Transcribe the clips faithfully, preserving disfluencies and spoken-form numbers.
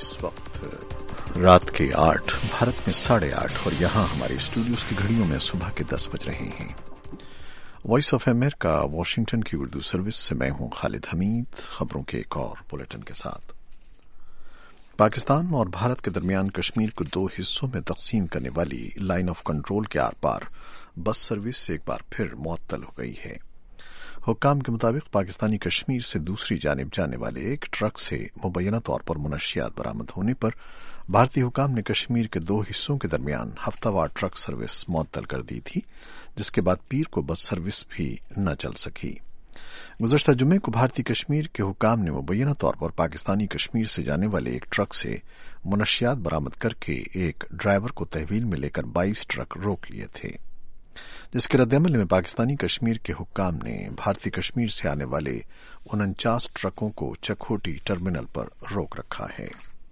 इस वक्त रात के आठ, भारत में साढ़े आठ और यहाँ हमारे स्टूडियोज की घड़ियों में सुबह के दस बज रहे हैं। वॉइस ऑफ अमेरिका वाशिंगटन की उर्दू सर्विस से मैं हूँ खालिद हमीद। खबरों के एक और बुलेटिन के साथ। पाकिस्तान और भारत के दरमियान कश्मीर को दो हिस्सों में तकसीम करने वाली लाइन ऑफ कंट्रोल के आर पार बस सर्विस एक बार फिर मुअत्तल हो गई है। हुक्काम के मुताबिक पाकिस्तानी कश्मीर से दूसरी जानिब जाने वाले एक ट्रक से मुबैना तौर पर मुनशियात बरामद होने पर भारतीय हुक्काम ने कश्मीर के दो हिस्सों के दरमियान हफ्तावार ट्रक सर्विस मुअत्तल कर दी थी, जिसके बाद पीर को बस सर्विस भी न चल सकी। गुज़श्ता जुमे को भारतीय कश्मीर के हुक्काम ने मुबैना तौर पर पाकिस्तानी कश्मीर से जाने वाले एक ट्रक से मुनशियात बरामद करके एक ड्राइवर को तहवील में लेकर बाईस ट्रक रोक लिए थे, जिसके रद्देअमल में पाकिस्तानी कश्मीर के हुक्काम ने भारतीय कश्मीर से आने वाले उनचास ट्रकों को चकोटी टर्मिनल पर रोक रखा है।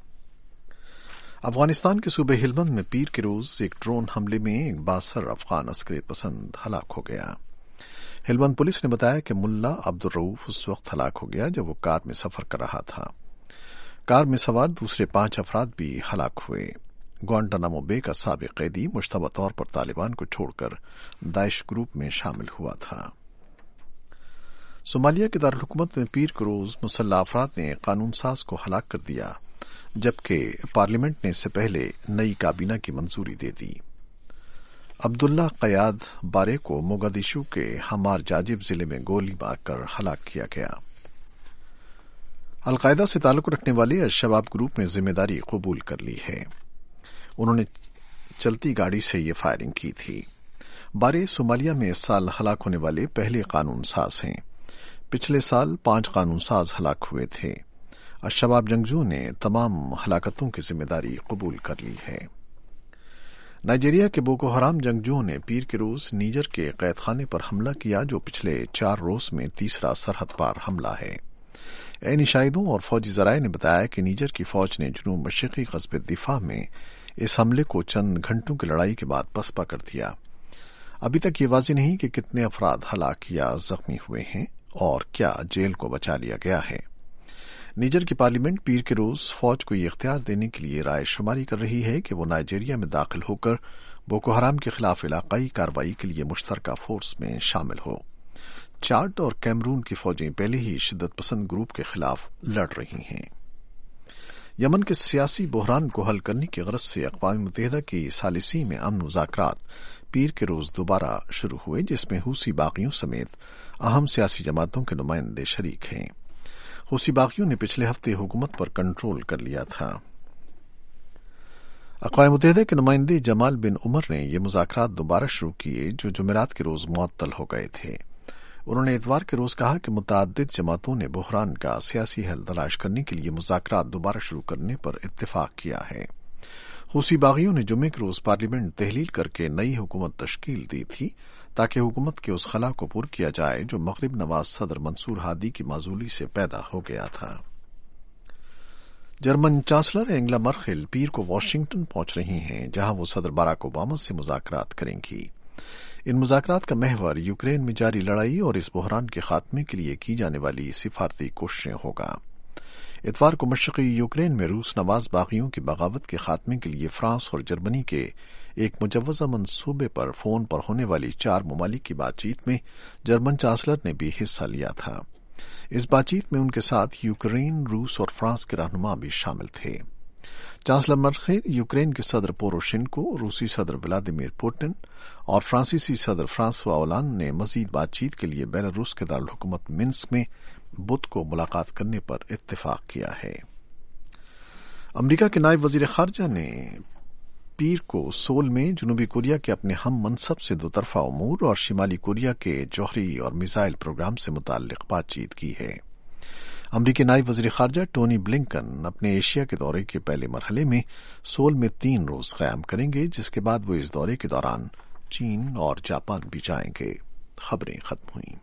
अफगानिस्तान के सूबे हिलमंद में पीर के रोज एक ड्रोन हमले में एक बासर अफगान अस्करियत पसंद हलाक हो गया। हिलमंद पुलिस ने बताया कि मुल्ला अब्दुल रऊफ उस वक्त हलाक हो गया जब वो कार में सफर कर रहा था। कार में सवार दूसरे पांच अफराद भी हलाक हुए। ग्वांटानामो बे का साबिक कैदी मुश्तबा तौर पर तालिबान को छोड़कर दाइश ग्रुप में शामिल हुआ था। सोमालिया के दारुल-हुकूमत में पीर के रोज मुसल्लह अफराद ने कानून साज को हलाक कर दिया, जबकि पार्लियामेंट ने इससे पहले नई काबीना की मंजूरी दे दी। अब्दुल्ला कयाद बारे को मोगादिशु के हमार जाजिब जिले में गोली मारकर हलाक किया गया। अलकायदा से ताल्लुक रखने वाले अल-शबाब ग्रुप ने जिम्मेदारी कबूल कर ली है। उन्होंने चलती गाड़ी से ये फायरिंग की थी। बारे सोमालिया में इस साल हलाक होने वाले पहले कानून साज हैं। पिछले साल पांच कानून साज हलाक हुए थे। अल-शबाब जंगजू ने तमाम हलाकतों की जिम्मेदारी कबूल कर ली है। नाइजीरिया के बोको हराम जंगजुओं ने पीर के रोज नीजर के कैदखाने पर हमला किया, जो पिछले चार रोज में तीसरा सरहद पार हमला है। ऐनी शाहिदों और फौजी जराये ने बताया कि नीजर की फौज ने जुनूब मशरिकी कस्बे दिफा में इस हमले को चंद घंटों की लड़ाई के बाद पसपा कर दिया। अभी तक ये वाज़ेह नहीं कि कितने अफराद हलाक या जख्मी हुए हैं और क्या जेल को बचा लिया गया है। नीजर की पार्लियामेंट पीर के रोज फौज को ये इख्तियार देने के लिए राय शुमारी कर रही है कि वो नाइजीरिया में दाखिल होकर बोको हराम के खिलाफ इलाकाई कार्रवाई के लिए मुश्तरका फोर्स में शामिल हो। चाड और कैमरून की फौजें पहले ही शिद्दत पसंद ग्रुप के खिलाफ लड़ रही हैं। यमन के सियासी बहरान को हल करने की गरज से अक़वाम मुत्तहिदा की सालिसी में अमन मुज़ाकरात पीर के रोज दोबारा शुरू हुए, जिसमें हूसी बागियों समेत अहम सियासी जमातों के नुमाइंदे शरीक हैं। हूसी बागियों ने पिछले हफ्ते हुकूमत पर कंट्रोल कर लिया था। अक़वाम मुत्तहिदा के नुमाइंदे जमाल बिन उमर ने ये मुज़ाकरात दोबारा शुरू किए, जो जुमेरात के रोज मुअत्तल हो गए थे। उन्होंने इतवार के रोज कहा कि मुतअद्दिद जमातों ने बहरान का सियासी हल तलाश करने के लिए मुज़ाकरात दोबारा शुरू करने पर इत्तेफाक किया है। हूसी बागियों ने जुमे के रोज पार्लियामेंट तहलील करके नई हुकूमत तश्कील दी थी, ताकि हुकूमत के उस खला को पुर किया जाए जो मगरिब नवाज सदर मंसूर हादी की माजूली से पैदा हो गया था। जर्मन चांसलर एंगला मर्केल पीर को वाशिंगटन पहुंच रही हैं, जहां वो सदर बराक ओबामा से मुज़ाकरात करेंगी। इन मुज़ाकरात का महवर यूक्रेन में जारी लड़ाई और इस बहरान के खात्मे के लिए की जाने वाली सिफारती कोशिशें होगा। इतवार को मशरक़ी यूक्रेन में रूस नवाज बागियों की बगावत के खात्मे के लिए फ्रांस और जर्मनी के एक मुजव्वज़ा मंसूबे पर फोन पर होने वाली चार ममालिक की बातचीत में जर्मन चांसलर ने भी हिस्सा लिया था। इस बातचीत में उनके साथ यूक्रेन, रूस और फ्रांस के रहनुमा भी शामिल थे। चांसलर मर्केल यूक्रेन के सदर पोरोशेंको, रूसी सदर व्लादिमीर पुतिन और फ्रांसीसी सदर फ्रांसवा ओलांद ने मजीद बातचीत के लिए बेलारूस के दारुल हुकूमत मिन्स्क में बुध को मुलाकात करने पर इत्तेफाक किया है। अमरीका के नायब वजीर खारजा ने पीर को सोल में जनूबी कोरिया के अपने हम मनसब से दो तरफा उमूर और शिमाली कोरिया के जौहरी और मिसाइल प्रोग्राम से मुताल्लिक बातचीत की है। अमरीकी नायब वजीर खारजा टोनी ब्लिंकन अपने एशिया के दौरे के पहले मरहले में सोल में तीन रोज क़याम करेंगे, जिसके बाद वो इस दौरे के दौरान चीन और जापान भी जाएंगे। खबरें खत्म हुई।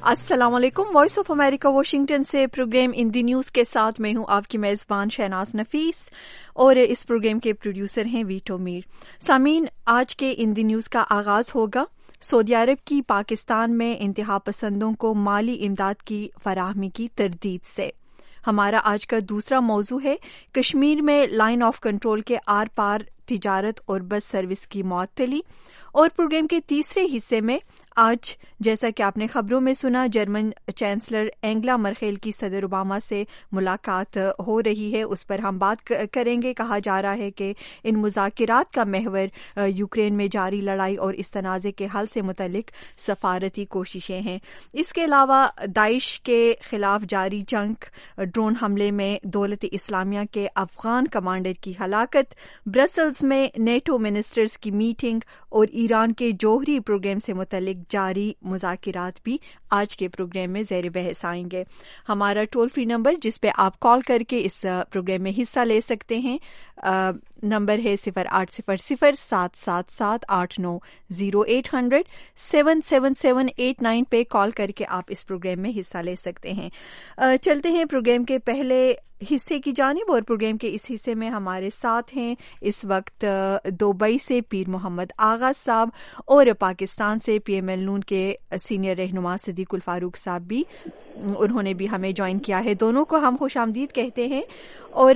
السلام علیکم. وائس آف امریکہ واشنگٹن سے پروگرام ان دی نیوز کے ساتھ میں ہوں آپ کی میزبان شہناز نفیس اور اس پروگرام کے پروڈیوسر ہیں ویٹو میر. سامعین, آج کے ان دی نیوز کا آغاز ہوگا سعودی عرب کی پاکستان میں انتہا پسندوں کو مالی امداد کی فراہمی کی تردید سے. ہمارا آج کا دوسرا موضوع ہے کشمیر میں لائن آف کنٹرول کے آر پار تجارت اور بس سروس کی معطلی. اور پروگرام کے تیسرے حصے میں آج جیسا کہ آپ نے خبروں میں سنا, جرمن چانسلر اینگلا مرکل کی صدر اوباما سے ملاقات ہو رہی ہے. اس پر ہم بات کریں گے. کہا جا رہا ہے کہ ان مذاکرات کا محور یوکرین میں جاری لڑائی اور اس تنازع کے حل سے متعلق سفارتی کوششیں ہیں. اس کے علاوہ داعش کے خلاف جاری جنگ, ڈرون حملے میں دولت اسلامیہ کے افغان کمانڈر کی ہلاکت, برسلز میں نیٹو منسٹرز کی میٹنگ اور ایران کے جوہری پروگرام سے متعلق جاری مذاکرات بھی آج کے پروگرام میں زیر بحث آئیں گے. ہمارا ٹول فری نمبر جس پہ آپ کال کر کے اس پروگرام میں حصہ لے سکتے ہیں نمبر ہے صفر آٹھ صفر صفر سات سات سات آٹھ نو zero eight hundred seven seven seven eight nine پہ کال کر کے آپ اس پروگرام میں حصہ لے سکتے ہیں. چلتے ہیں پروگرام کے پہلے حصے کی جانب, اور پروگرام کے اس حصے میں ہمارے ساتھ ہیں اس وقت دبئی سے پیر محمد آغا صاحب اور پاکستان سے پی ایم ایل نون کے سینئر رہنما صدیق الفاروق صاحب بھی, انہوں نے بھی ہمیں جوائن کیا ہے. دونوں کو ہم خوش آمدید کہتے ہیں. اور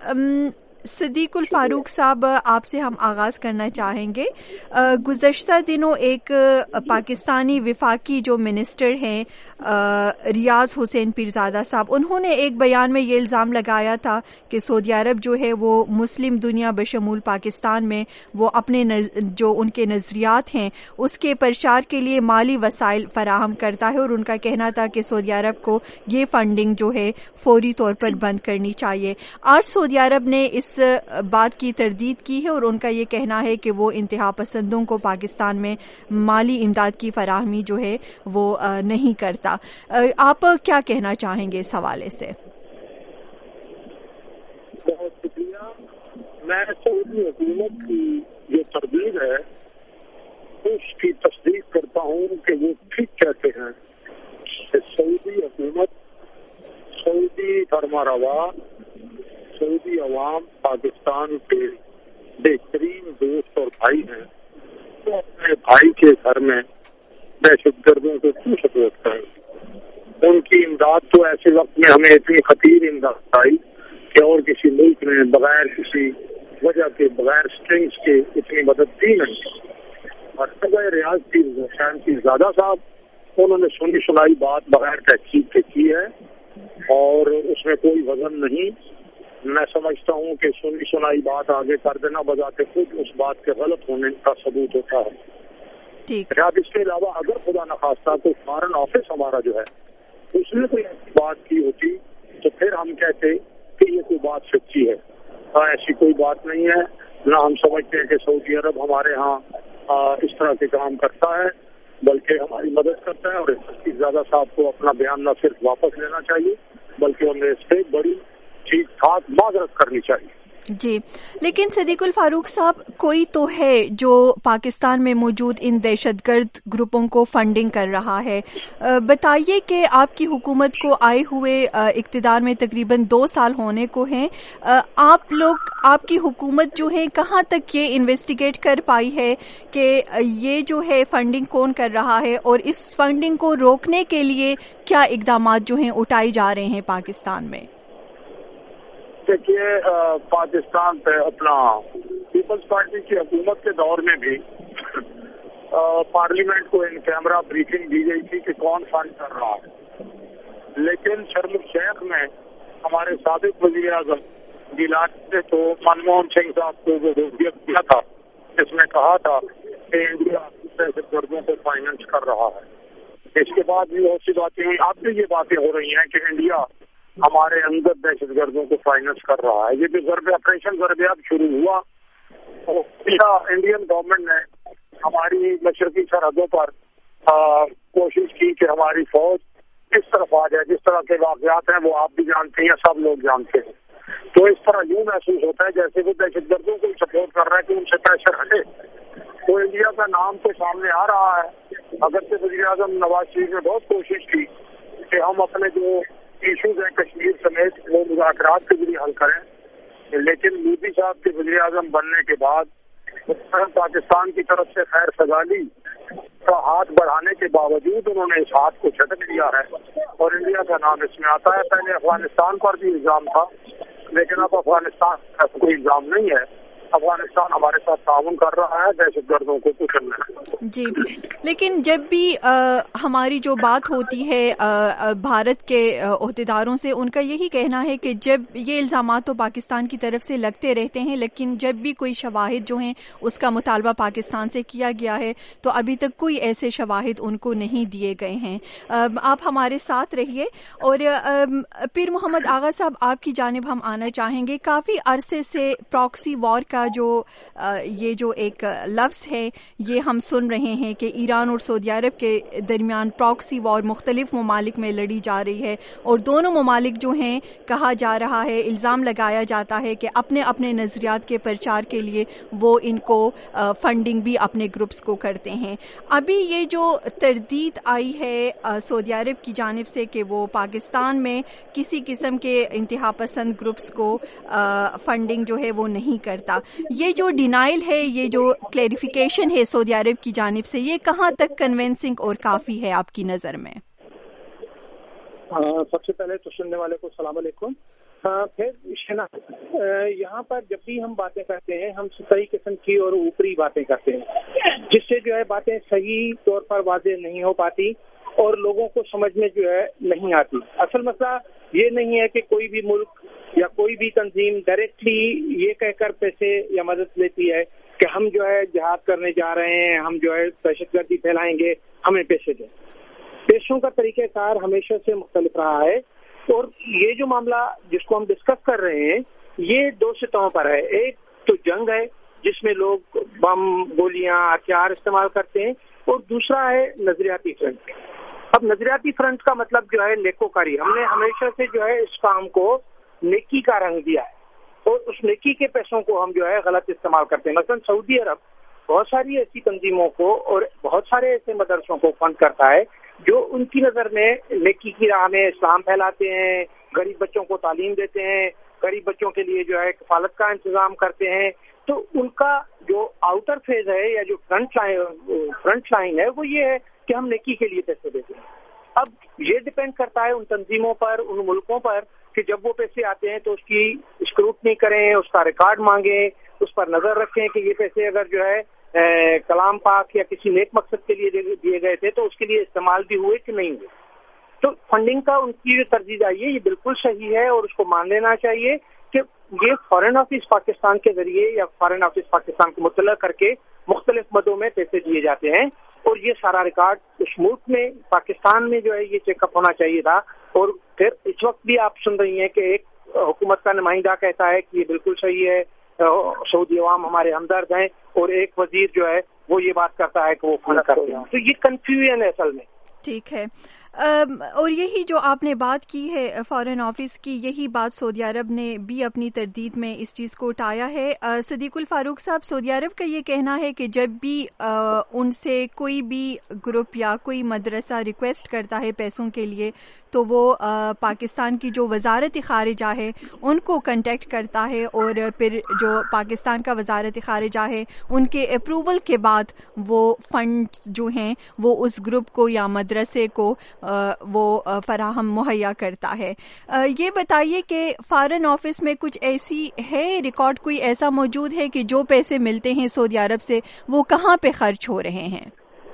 صدیق الفاروق صاحب, آپ سے ہم آغاز کرنا چاہیں گے. گزشتہ دنوں ایک پاکستانی وفاقی جو منسٹر ہیں ریاض حسین پیرزادہ صاحب, انہوں نے ایک بیان میں یہ الزام لگایا تھا کہ سعودی عرب جو ہے وہ مسلم دنیا بشمول پاکستان میں وہ اپنے جو ان کے نظریات ہیں اس کے پرچار کے لیے مالی وسائل فراہم کرتا ہے, اور ان کا کہنا تھا کہ سعودی عرب کو یہ فنڈنگ جو ہے فوری طور پر بند کرنی چاہیے. آج سعودی عرب نے اس بات کی تردید کی ہے اور ان کا یہ کہنا ہے کہ وہ انتہا پسندوں کو پاکستان میں مالی امداد کی فراہمی جو ہے وہ نہیں کرتا. آپ کیا کہنا چاہیں گے اس حوالے سے؟ بہت شکریہ. میں سعودی حکومت کی جو تردید ہے اس کی تصدیق کرتا ہوں کہ وہ ٹھیک کہتے ہیں کہ سعودی حکومت, سعودی فرما روا, سعودی عوام پاکستان کے بہترین دوست اور بھائی ہیں. وہ اپنے بھائی کے گھر میں دہشت گردوں کو کیوں سپورٹ کریں؟ ان کی امداد تو ایسے وقت میں ہمیں اتنی خطیر امداد آئی کہ اور کسی ملک نے بغیر کسی وجہ کے, بغیر اسٹرنگس کے اتنی مدد دی نہیں. اور صدر ریاض کی حسین کی زادہ صاحب, انہوں نے سنی سنائی بات بغیر تحقیق کے کی ہے اور اس میں کوئی وزن نہیں. میں سمجھتا ہوں کہ سنی سنائی بات آگے کر دینا بذات خود اس بات کے غلط ہونے کا ثبوت ہوتا ہے. اب اس کے علاوہ اگر خدا نخواستہ کوئی فارن آفس ہمارا جو ہے اس نے کوئی ایسی بات کی ہوتی تو پھر ہم کہتے کہ یہ کوئی بات سچی ہے. ایسی کوئی بات نہیں ہے. نہ ہم سمجھتے ہیں کہ سعودی عرب ہمارے ہاں اس طرح کے کام کرتا ہے, بلکہ ہماری مدد کرتا ہے. اور زیادہ صاحب کو اپنا بیان نہ صرف واپس لینا چاہیے بلکہ انہیں اس سے بڑی ٹھیک ٹھاک معذرت کرنی چاہیے. جی, لیکن صدیق الفاروق صاحب, کوئی تو ہے جو پاکستان میں موجود ان دہشت گرد گروپوں کو فنڈنگ کر رہا ہے. بتائیے کہ آپ کی حکومت کو آئے ہوئے اقتدار میں تقریباً دو سال ہونے کو ہیں. آپ لوگ, آپ کی حکومت جو ہے کہاں تک یہ انویسٹیگیٹ کر پائی ہے کہ یہ جو ہے فنڈنگ کون کر رہا ہے, اور اس فنڈنگ کو روکنے کے لیے کیا اقدامات جو ہیں اٹھائے جا رہے ہیں پاکستان میں؟ دیکھیے, پاکستان پہ اپنا پیپلز پارٹی کی حکومت کے دور میں بھی پارلیمنٹ کو ان کیمرہ بریفنگ دی گئی تھی کہ کون فنڈ کر رہا ہے. لیکن شرم الشیخ میں ہمارے سابق وزیر اعظم گیلانی نے تو منموہن سنگھ صاحب کو وہ وصیت کیا تھا جس میں کہا تھا کہ انڈیا دہشت گردوں کو فائننس کر رہا ہے. اس کے بعد بھی بہت سی باتیں ہوئی. اب بھی یہ باتیں ہو رہی ہیں کہ انڈیا ہمارے اندر دہشت گردوں کو فائننس کر رہا ہے. یہ جو ضرب آپریشن ضربیات شروع ہوا, انڈین گورنمنٹ نے ہماری مشرقی سرحدوں پر کوشش کی کہ ہماری فوج اس طرف آ جائے. جس طرح کے واقعات ہیں وہ آپ بھی جانتے ہیں, سب لوگ جانتے ہیں. تو اس طرح یوں محسوس ہوتا ہے جیسے وہ دہشت گردوں کو سپورٹ کر رہا ہے کہ ان سے پریشر ہٹے. تو انڈیا کا نام تو سامنے آ رہا ہے, اگرچہ وزیر اعظم نواز شریف نے بہت کوشش کی کہ ہم اپنے جو ایشوز ہیں کشمیر سمیت وہ مذاکرات کے ذریعے حل کریں، لیکن مودی صاحب کے وزیر اعظم بننے کے بعد پاکستان کی طرف سے خیر سگالی کا ہاتھ بڑھانے کے باوجود انہوں نے اس ہاتھ کو جھٹک دیا ہے اور انڈیا کا نام اس میں آتا ہے. پہلے افغانستان پر بھی الزام تھا، لیکن اب افغانستان کا کوئی الزام نہیں ہے. افغانستان ہمارے ساتھ تعاون کر رہا ہے دہشت گردوں کو کچلنے میں. جی، لیکن جب بھی آ, ہماری جو بات ہوتی ہے آ, بھارت کے عہدیداروں سے، ان کا یہی کہنا ہے کہ جب یہ الزامات تو پاکستان کی طرف سے لگتے رہتے ہیں، لیکن جب بھی کوئی شواہد جو ہیں اس کا مطالبہ پاکستان سے کیا گیا ہے تو ابھی تک کوئی ایسے شواہد ان کو نہیں دیے گئے ہیں. آ, آپ ہمارے ساتھ رہیے. اور آ, پیر محمد آغا صاحب، آپ کی جانب ہم آنا چاہیں گے. کافی عرصے سے پراکسی وار کا جو یہ جو ایک لفظ ہے یہ ہم سن رہے ہیں کہ ایران اور سعودی عرب کے درمیان پراکسی وار مختلف ممالک میں لڑی جا رہی ہے، اور دونوں ممالک جو ہیں کہا جا رہا ہے، الزام لگایا جاتا ہے کہ اپنے اپنے نظریات کے پرچار کے لیے وہ ان کو فنڈنگ بھی اپنے گروپس کو کرتے ہیں. ابھی یہ جو تردید آئی ہے سعودی عرب کی جانب سے کہ وہ پاکستان میں کسی قسم کے انتہا پسند گروپس کو فنڈنگ جو ہے وہ نہیں کرتا، یہ جو ڈینائل ہے، یہ جو کلیریفیکیشن ہے سعودی عرب کی جانب سے، یہ کہاں تک کنونسنگ اور کافی ہے آپ کی نظر میں؟ سب سے پہلے تو سننے والے کو السلام علیکم. پھر یہاں پر جب بھی ہم باتیں کرتے ہیں ہم صحیح قسم کی اور اوپری باتیں کرتے ہیں، جس سے جو ہے باتیں صحیح طور پر واضح نہیں ہو پاتی اور لوگوں کو سمجھ میں جو ہے نہیں آتی. اصل مسئلہ یہ نہیں ہے کہ کوئی بھی ملک یا کوئی بھی تنظیم ڈائریکٹلی یہ کہہ کر پیسے یا مدد لیتی ہے کہ ہم جو ہے جہاد کرنے جا رہے ہیں، ہم جو ہے دہشت گردی پھیلائیں گے، ہمیں پیسے دیں. پیسوں کا طریقہ کار ہمیشہ سے مختلف رہا ہے، اور یہ جو معاملہ جس کو ہم ڈسکس کر رہے ہیں یہ دو سطحوں پر ہے. ایک تو جنگ ہے جس میں لوگ بم، گولیاں، ہتھیار استعمال کرتے ہیں، اور دوسرا ہے نظریاتی فرنٹ. اب نظریاتی فرنٹ کا مطلب جو ہے نیکوکاری. ہم نے ہمیشہ سے جو ہے اس کام کو نیکی کا رنگ دیا ہے، اور اس نیکی کے پیسوں کو ہم جو ہے غلط استعمال کرتے ہیں. مثلا سعودی عرب بہت ساری ایسی تنظیموں کو اور بہت سارے ایسے مدرسوں کو فنڈ کرتا ہے جو ان کی نظر میں نیکی کی راہ میں اسلام پھیلاتے ہیں، غریب بچوں کو تعلیم دیتے ہیں، غریب بچوں کے لیے جو ہے کفالت کا انتظام کرتے ہیں. تو ان کا جو آؤٹر فیز ہے یا جو فرنٹ لائن فرنٹ لائن ہے وہ یہ ہے کہ ہم نیکی کے لیے پیسے دیتے ہیں. اب یہ ڈپینڈ کرتا ہے ان تنظیموں پر، ان ملکوں پر، کہ جب وہ پیسے آتے ہیں تو اس کی اسکروٹنی کریں، اس کا ریکارڈ مانگیں، اس پر نظر رکھیں کہ یہ پیسے اگر جو ہے کلام پاک یا کسی نیک مقصد کے لیے دیے گئے تھے تو اس کے لیے استعمال بھی ہوئے کہ نہیں ہوئے. تو فنڈنگ کا ان کی جو ترجیح آئی ہے یہ بالکل صحیح ہے، اور اس کو مان لینا چاہیے کہ یہ فارن آفس پاکستان کے ذریعے یا فارن آفس پاکستان کو مطلع کر کے مختلف مدوں میں پیسے دیے جاتے ہیں، اور یہ سارا ریکارڈ اس ملک میں پاکستان میں جو ہے یہ چیک اپ ہونا چاہیے تھا. اور پھر اس وقت بھی آپ سن رہی ہیں کہ ایک حکومت کا نمائندہ کہتا ہے کہ یہ بالکل صحیح ہے، سعودی عوام ہمارے ہمدرد ہیں، اور ایک وزیر جو ہے وہ یہ بات کرتا ہے کہ وہ فنڈ کرتے ہیں. تو یہ کنفیوژن ہے اصل میں. ٹھیک ہے. اور یہی جو آپ نے بات کی ہے فارن آفس کی، یہی بات سعودی عرب نے بھی اپنی تردید میں اس چیز کو اٹھایا ہے. صدیق الفاروق صاحب، سعودی عرب کا یہ کہنا ہے کہ جب بھی ان سے کوئی بھی گروپ یا کوئی مدرسہ ریکویسٹ کرتا ہے پیسوں کے لیے تو وہ پاکستان کی جو وزارت خارجہ ہے ان کو کنٹیکٹ کرتا ہے، اور پھر جو پاکستان کا وزارت خارجہ ہے ان کے اپروول کے بعد وہ فنڈ جو ہیں وہ اس گروپ کو یا مدرسے کو وہ فراہم مہیا کرتا ہے. یہ بتائیے کہ فارن آفس میں کچھ ایسی ہے ریکارڈ، کوئی ایسا موجود ہے کہ جو پیسے ملتے ہیں سعودی عرب سے وہ کہاں پہ خرچ ہو رہے ہیں؟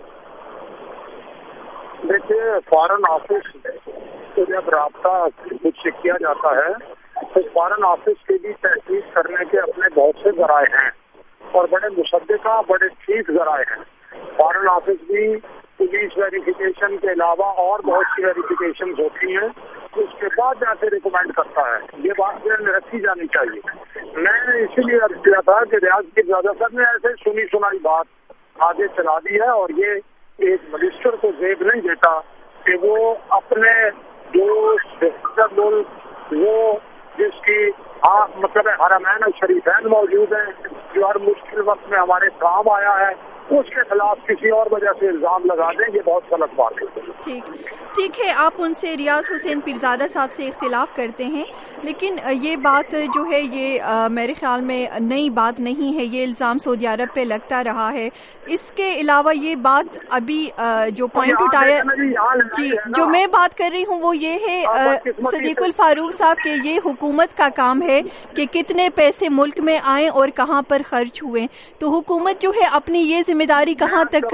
دیکھیے، فارن آفس سے جب رابطہ مجھ سے کیا جاتا ہے تو فارن آفس کے بھی تحقیق کرنے کے اپنے بہت سے ذرائع ہیں، اور بڑے مصدقہ، بڑے ٹھیک ذرائع ہیں. فارن آفس بھی پولیس ویریفیکیشن کے علاوہ اور بہت سی ویریفیکیشن ہوتی ہیں، اس کے بعد جا کے ریکمینڈ کرتا ہے. یہ بات ذہن میں رکھی جانی چاہیے. میں نے اسی لیے عرض کیا تھا کہ ریاض کی زیادہ تر نے ایسے سنی سنائی بات آگے چلا دی ہے، اور یہ ایک منسٹر کو زیب نہیں دیتا کہ وہ اپنے جو ملک وہ جس کی مطلب حرمین الشریفین موجود ہیں، جو ہر مشکل وقت میں ہمارے کام آیا ہے، اس کے خلاف کسی اور وجہ سے الزام لگا دیں، یہ بہت غلط بات ہے۔ ٹھیک ٹھیک ہے، آپ ان سے ریاض حسین پیرزادہ صاحب سے اختلاف کرتے ہیں، لیکن یہ بات جو ہے یہ میرے خیال میں نئی بات نہیں ہے، یہ الزام سعودی عرب پہ لگتا رہا ہے۔ اس کے علاوہ یہ بات ابھی جو پوائنٹ اٹھایا جی جو میں بات کر رہی ہوں وہ یہ ہے صدیق الفاروق صاحب کہ یہ حکومت کا کام ہے کہ کتنے پیسے ملک میں آئیں اور کہاں پر خرچ ہوئے، تو حکومت جو ہے اپنی یہ ذمہ داری کہاں تک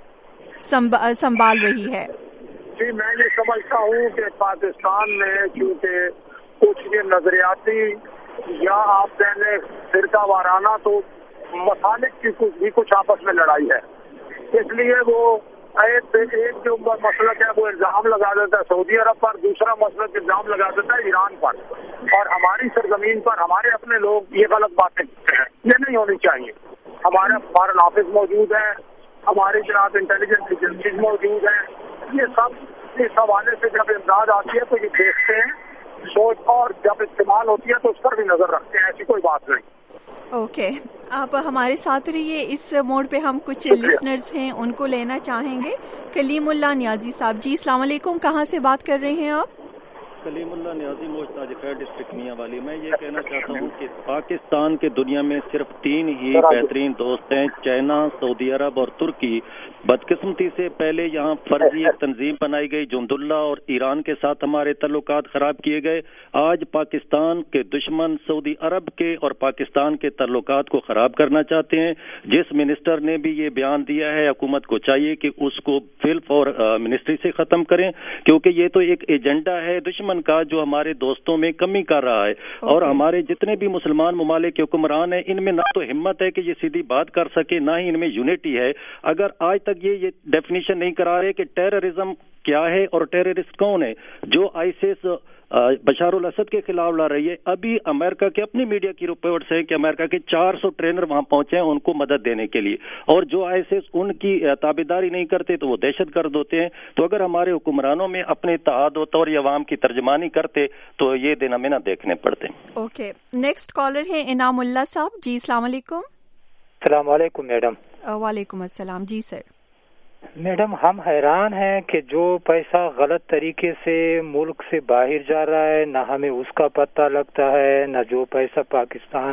سنبھال رہی ہے؟ جی میں یہ سمجھتا ہوں کہ پاکستان میں چونکہ کچھ یہ نظریاتی یا آپ کہنے فرقہ وارانہ تو مسالک کی کچھ بھی کچھ آپس میں لڑائی ہے، اس لیے وہ ایک ایک جو مسلک ہے وہ الزام لگا دیتا ہے سعودی عرب پر، دوسرا مسلک الزام لگا دیتا ہے ایران پر، اور ہماری سرزمین پر ہمارے اپنے لوگ یہ غلط باتیں کرتے ہیں، یہ نہیں ہونی چاہیے۔ ہمارے فارن آفس موجود ہے، ہماری جناب انٹیلیجنس ایجنسیز موجود ہیں، یہ سب اس حوالے سے جب امداد آتی ہے تو یہ دیکھتے ہیں سوچ، اور جب استعمال ہوتی ہے تو اس پر بھی نظر رکھتے ہیں، ایسی کوئی بات نہیں۔ Okay okay. آپ ہمارے ساتھ رہیے، اس موڈ پہ ہم کچھ لسنرز ہیں ان کو لینا چاہیں گے۔ کلیم اللہ نیازی صاحب، جی السلام علیکم، کہاں سے بات کر رہے ہیں آپ؟ کلیم اللہ نیازی، موج تاج خیر ڈسٹرکٹ میاں والی۔ میں یہ کہنا چاہتا ہوں کہ پاکستان کے دنیا میں صرف تین ہی بہترین دوست ہیں، چائنا، سعودی عرب اور ترکی۔ بدقسمتی سے پہلے یہاں فرضی ایک تنظیم بنائی گئی جند اللہ، اور ایران کے ساتھ ہمارے تعلقات خراب کیے گئے۔ آج پاکستان کے دشمن سعودی عرب کے اور پاکستان کے تعلقات کو خراب کرنا چاہتے ہیں۔ جس منسٹر نے بھی یہ بیان دیا ہے، حکومت کو چاہیے کہ اس کو فلف اور منسٹری سے ختم کریں، کیونکہ یہ تو ایک ایجنڈا ہے دشمن کا جو ہمارے دوستوں میں کمی کر رہا ہے۔ okay. اور ہمارے جتنے بھی مسلمان ممالک کے حکمران ہیں، ان میں نہ تو ہمت ہے کہ یہ سیدھی بات کر سکے، نہ ہی ان میں یونٹی ہے۔ اگر آج تک یہ یہ ڈیفینیشن نہیں کرا رہے کہ ٹیررزم کیا ہے اور ٹیررسٹ کون ہے، جو آئیسس بشار الاسد کے خلاف لڑ رہی ہے۔ ابھی امریکہ کے اپنی میڈیا کی رپورٹس ہے کہ امریکہ کے چار سو ٹرینر وہاں پہنچے ہیں ان کو مدد دینے کے لیے، اور جو آئیسس ان کی تابعداری نہیں کرتے تو وہ دہشت گرد ہوتے ہیں۔ تو اگر ہمارے حکمرانوں میں اپنے اتحاد ہوتا اور یہ عوام کی ترجمانی کرتے تو یہ دن ہمیں نہ دیکھنے پڑتے۔ اوکے، نیکسٹ کالر ہے انعام اللہ صاحب، جی السلام علیکم۔ السلام علیکم میڈم۔ وعلیکم السلام، جی سر۔ میڈم ہم حیران ہیں کہ جو پیسہ غلط طریقے سے ملک سے باہر جا رہا ہے، نہ ہمیں اس کا پتہ لگتا ہے، نہ جو پیسہ پاکستان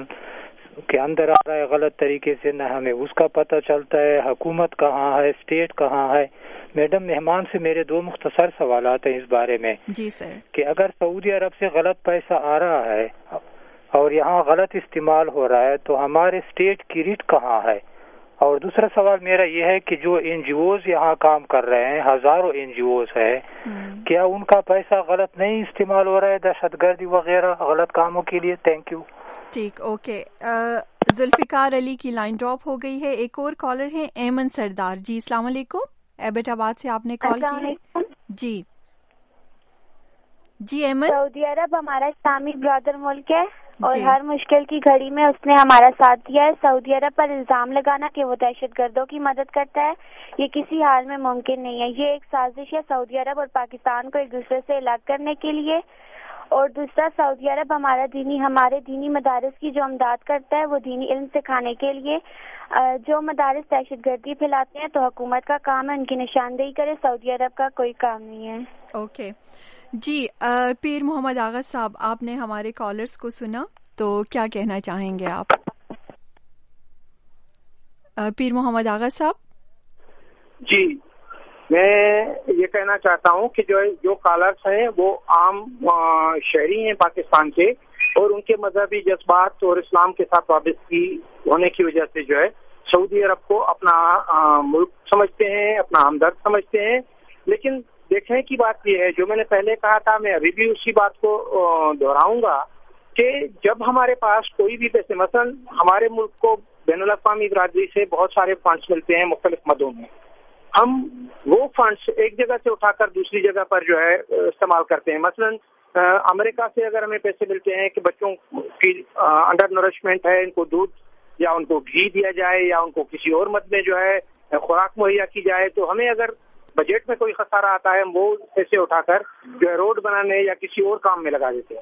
کے اندر آ رہا ہے غلط طریقے سے، نہ ہمیں اس کا پتہ چلتا ہے۔ حکومت کہاں ہے، اسٹیٹ کہاں ہے؟ میڈم مہمان سے میرے دو مختصر سوالات ہیں اس بارے میں۔ جی سر۔ کہ اگر سعودی عرب سے غلط پیسہ آ رہا ہے اور یہاں غلط استعمال ہو رہا ہے تو ہمارے اسٹیٹ کی ریٹ کہاں ہے؟ اور دوسرا سوال میرا یہ ہے کہ جو این جی اوز یہاں کام کر رہے ہیں، ہزاروں این جی اوز ہے، کیا ان کا پیسہ غلط نہیں استعمال ہو رہا ہے دہشت گردی وغیرہ غلط کاموں کے لیے؟ Thank you. ٹھیک، اوکے۔ ذوالفقار علی کی لائن ڈراپ ہو گئی ہے۔ ایک اور کالر ہے ایمن سردار، جی السلام علیکم، ایبٹ آباد سے آپ نے کال کی ہے۔ جی جی ایمن۔ سعودی عرب ہمارا اسلامی برادر ملک ہے اور جی. ہر مشکل کی گھڑی میں اس نے ہمارا ساتھ دیا ہے۔ سعودی عرب پر الزام لگانا کہ وہ دہشت گردوں کی مدد کرتا ہے، یہ کسی حال میں ممکن نہیں ہے۔ یہ ایک سازش ہے سعودی عرب اور پاکستان کو ایک دوسرے سے الگ کرنے کے لیے۔ اور دوسرا، سعودی عرب ہمارا دینی ہمارے دینی مدارس کی جو امداد کرتا ہے وہ دینی علم سکھانے کے لیے۔ جو مدارس دہشت گردی پھیلاتے ہیں تو حکومت کا کام ہے ان کی نشاندہی کرے، سعودی عرب کا کوئی کام نہیں ہے۔ اوکے جی، پیر محمد آغا صاحب، آپ نے ہمارے کالرز کو سنا تو کیا کہنا چاہیں گے آپ؟ پیر محمد آغا صاحب۔ جی میں یہ کہنا چاہتا ہوں کہ جو جو کالرز ہیں وہ عام شہری ہیں پاکستان کے، اور ان کے مذہبی جذبات اور اسلام کے ساتھ وابستگی ہونے کی وجہ سے جو ہے سعودی عرب کو اپنا ملک سمجھتے ہیں، اپنا ہمدرد سمجھتے ہیں۔ لیکن دیکھنے کی بات یہ ہے، جو میں نے پہلے کہا تھا، میں ابھی بھی اسی بات کو دہراؤں گا کہ جب ہمارے پاس کوئی بھی پیسے، مثلا ہمارے ملک کو بین الاقوامی برادری سے بہت سارے فنڈس ملتے ہیں مختلف مدوں میں، ہم وہ فنڈس ایک جگہ سے اٹھا کر دوسری جگہ پر جو ہے استعمال کرتے ہیں۔ مثلا امریکہ سے اگر ہمیں پیسے ملتے ہیں کہ بچوں کی انڈر نرشمنٹ ہے، ان کو دودھ یا ان کو گھی دیا جائے یا ان کو کسی اور مد میں جو ہے خوراک مہیا کی جائے، تو ہمیں اگر بجٹ میں کوئی خسارہ آتا ہے ہم وہ پیسے اٹھا کر جو ہے روڈ بنانے یا کسی اور کام میں لگا دیتے ہیں۔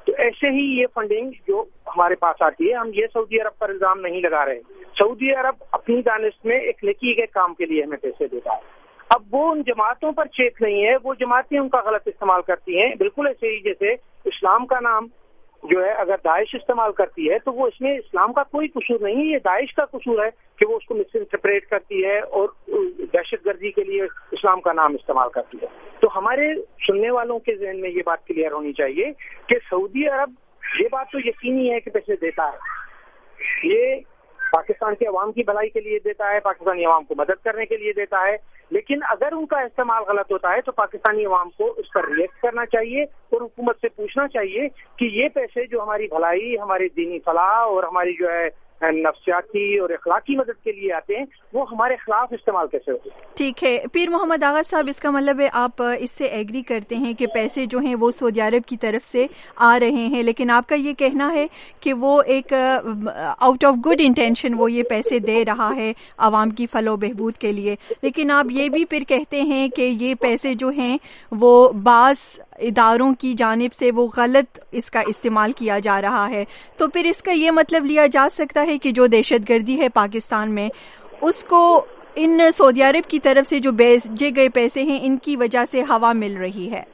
تو ایسے ہی یہ فنڈنگ جو ہمارے پاس آتی ہے، ہم یہ سعودی عرب پر الزام نہیں لگا رہے. سعودی عرب اپنی دانش میں ایک نیکی کے کام کے لیے ہمیں پیسے دیتا ہے. اب وہ ان جماعتوں پر چیک نہیں ہے، وہ جماعتیں ان کا غلط استعمال کرتی ہیں، بالکل ایسے ہی جیسے اسلام کا نام جو ہے اگر داعش استعمال کرتی ہے تو وہ اس میں اسلام کا کوئی قصور نہیں ہے، یہ داعش کا قصور ہے کہ وہ اس کو مس انٹرپریٹ کرتی ہے اور دہشت گردی کے لیے اسلام کا نام استعمال کرتی ہے. تو ہمارے سننے والوں کے ذہن میں یہ بات کلیئر ہونی چاہیے کہ سعودی عرب یہ بات تو یقینی ہے کہ پیسے دیتا ہے، یہ پاکستان کے عوام کی بھلائی کے لیے دیتا ہے، پاکستانی عوام کو مدد کرنے کے لیے دیتا ہے. لیکن اگر ان کا استعمال غلط ہوتا ہے تو پاکستانی عوام کو اس پر ریئیکٹ کرنا چاہیے اور حکومت سے پوچھنا چاہیے کہ یہ پیسے جو ہماری بھلائی، ہماری دینی فلاح اور ہماری جو ہے نفسیاتی اور اخلاقی مدد کے لیے آتے ہیں، وہ ہمارے خلاف استعمال کیسے ہوتے ہیں. ٹھیک ہے پیر محمد آغا صاحب، اس کا مطلب ہے آپ اس سے ایگری کرتے ہیں کہ پیسے جو ہیں وہ سعودی عرب کی طرف سے آ رہے ہیں، لیکن آپ کا یہ کہنا ہے کہ وہ ایک آؤٹ آف گڈ انٹینشن وہ یہ پیسے دے رہا ہے عوام کی فلاح و بہبود کے لیے، لیکن آپ یہ بھی پھر کہتے ہیں کہ یہ پیسے جو ہیں وہ بعض اداروں کی جانب سے وہ غلط اس کا استعمال کیا جا رہا ہے. تو پھر اس کا یہ مطلب لیا جا سکتا ہے کہ جو دہشت گردی ہے پاکستان میں اس کو ان سعودی عرب کی طرف سے جو بھیجے گئے پیسے ہیں ان کی وجہ سے ہوا مل رہی ہے.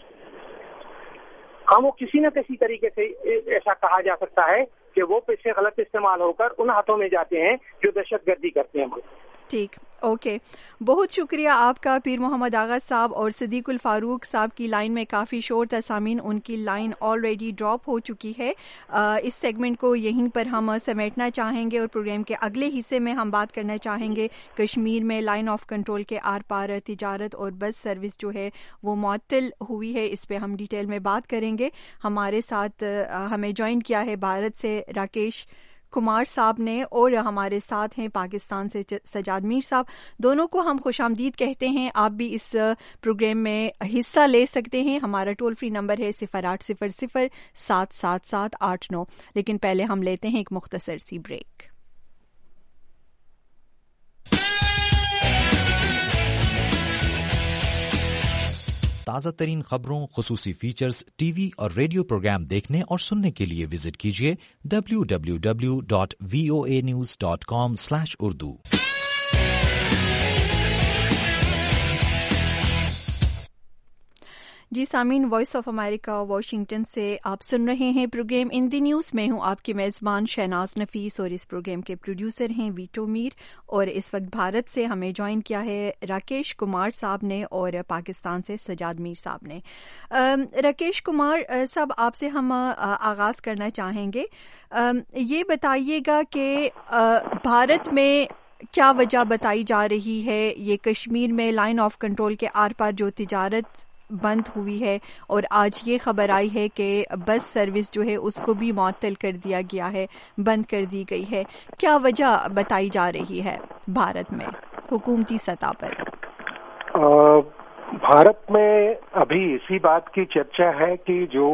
ہاں، وہ کسی نہ کسی طریقے سے ایسا کہا جا سکتا ہے کہ وہ پیسے غلط استعمال ہو کر ان ہاتھوں میں جاتے ہیں جو دہشت گردی کرتے ہیں. ٹھیک، اوکے، بہت شکریہ آپ کا پیر محمد آغا صاحب. اور صدیق الفاروق صاحب کی لائن میں کافی شور تھا سامعین، ان کی لائن آلریڈی ڈراپ ہو چکی ہے. اس سیگمنٹ کو یہیں پر ہم سمیٹنا چاہیں گے اور پروگرام کے اگلے حصے میں ہم بات کرنا چاہیں گے کشمیر میں لائن آف کنٹرول کے آر پار تجارت اور بس سروس جو ہے وہ معطل ہوئی ہے، اس پہ ہم ڈیٹیل میں بات کریں گے. ہمارے ساتھ ہمیں جوائن کیا ہے بھارت سے راکیش کمار صاحب نے، اور ہمارے ساتھ ہیں پاکستان سے سجاد میر صاحب. دونوں کو ہم خوش آمدید کہتے ہیں. آپ بھی اس پروگرام میں حصہ لے سکتے ہیں. ہمارا ٹول فری نمبر ہے صفر آٹھ صفر صفر سات سات سات آٹھ نو. لیکن پہلے ہم لیتے ہیں ایک مختصر سی بریک. تازہ ترین خبروں، خصوصی فیچرز، ٹی وی اور ریڈیو پروگرام دیکھنے اور سننے کے لیے وزٹ کیجیے W W W dot V O A news dot com slash Urdu. جی سامعین، وائس آف امریکہ واشنگٹن سے آپ سن رہے ہیں پروگرام ان دی نیوز. میں ہوں آپ کی میزبان شہناز نفیس اور اس پروگرام کے پروڈیوسر ہیں ویٹو میر. اور اس وقت بھارت سے ہمیں جوائن کیا ہے راکیش کمار صاحب نے اور پاکستان سے سجاد میر صاحب نے. راکیش کمار صاحب، آپ سے ہم آغاز کرنا چاہیں گے. یہ بتائیے گا کہ بھارت میں کیا وجہ بتائی جا رہی ہے یہ کشمیر میں لائن آف کنٹرول کے آر پار جو تجارت بند ہوئی ہے، اور آج یہ خبر آئی ہے کہ بس سروس جو ہے اس کو بھی معطل کر دیا گیا ہے، بند کر دی گئی ہے. کیا وجہ بتائی جا رہی ہے بھارت میں حکومتی سطح پر؟ بھارت میں ابھی اسی بات کی چرچا ہے کہ جو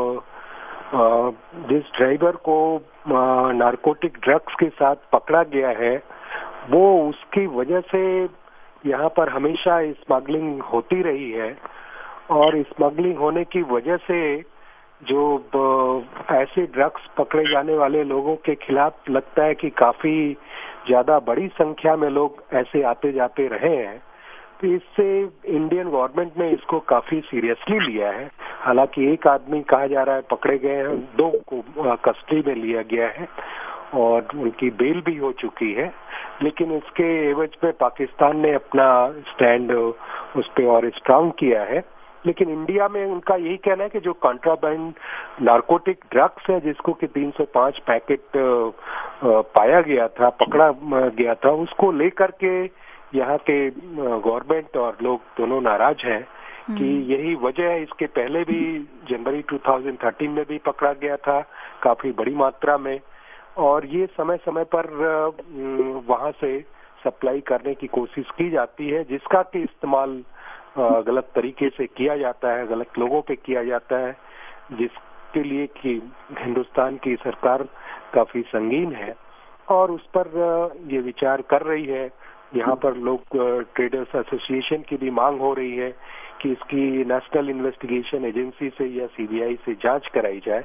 جس ڈرائیور کو نارکوٹک ڈرگز کے ساتھ پکڑا گیا ہے وہ اس کی وجہ سے یہاں پر ہمیشہ اسمگلنگ ہوتی رہی ہے، اور اسمگلنگ ہونے کی وجہ سے جو ایسے ڈرگز پکڑے جانے والے لوگوں کے خلاف لگتا ہے کہ کافی زیادہ بڑی سنکھیا میں لوگ ایسے آتے جاتے رہے ہیں. تو اس سے انڈین گورنمنٹ نے اس کو کافی سیریسلی لیا ہے. حالانکہ ایک آدمی کہا جا رہا ہے پکڑے گئے ہیں، دو کو کسٹڈی میں لیا گیا ہے اور ان کی بیل بھی ہو چکی ہے، لیکن اس کے عوض میں پاکستان نے اپنا اسٹینڈ اس پہ اور اسٹرانگ کیا ہے. لیکن انڈیا میں ان کا یہی کہنا ہے کہ جو کنٹرابینڈ نارکوٹک ڈرگس ہے جس کو کہ تین سو پانچ پیکٹ پایا گیا تھا، پکڑا گیا تھا، اس کو لے کر کے یہاں کے گورنمنٹ اور لوگ دونوں ناراض ہیں کہ یہی وجہ ہے. اس کے پہلے بھی جنوری دو ہزار تیرہ میں بھی پکڑا گیا تھا کافی بڑی ماترا میں، اور یہ سمے سمے پر وہاں سے سپلائی کرنے کی کوشش کی جاتی ہے جس کا کہ استعمال غلط طریقے سے کیا جاتا ہے، غلط لوگوں پہ کیا جاتا ہے، جس کے لیے کہ ہندوستان کی سرکار کافی سنگین ہے اور اس پر یہ وچار کر رہی ہے. یہاں پر لوگ ٹریڈرز ایسوسی ایشن کی بھی مانگ ہو رہی ہے کہ اس کی نیشنل انویسٹیگیشن ایجنسی سے یا سی بی آئی سے جانچ کرائی جائے.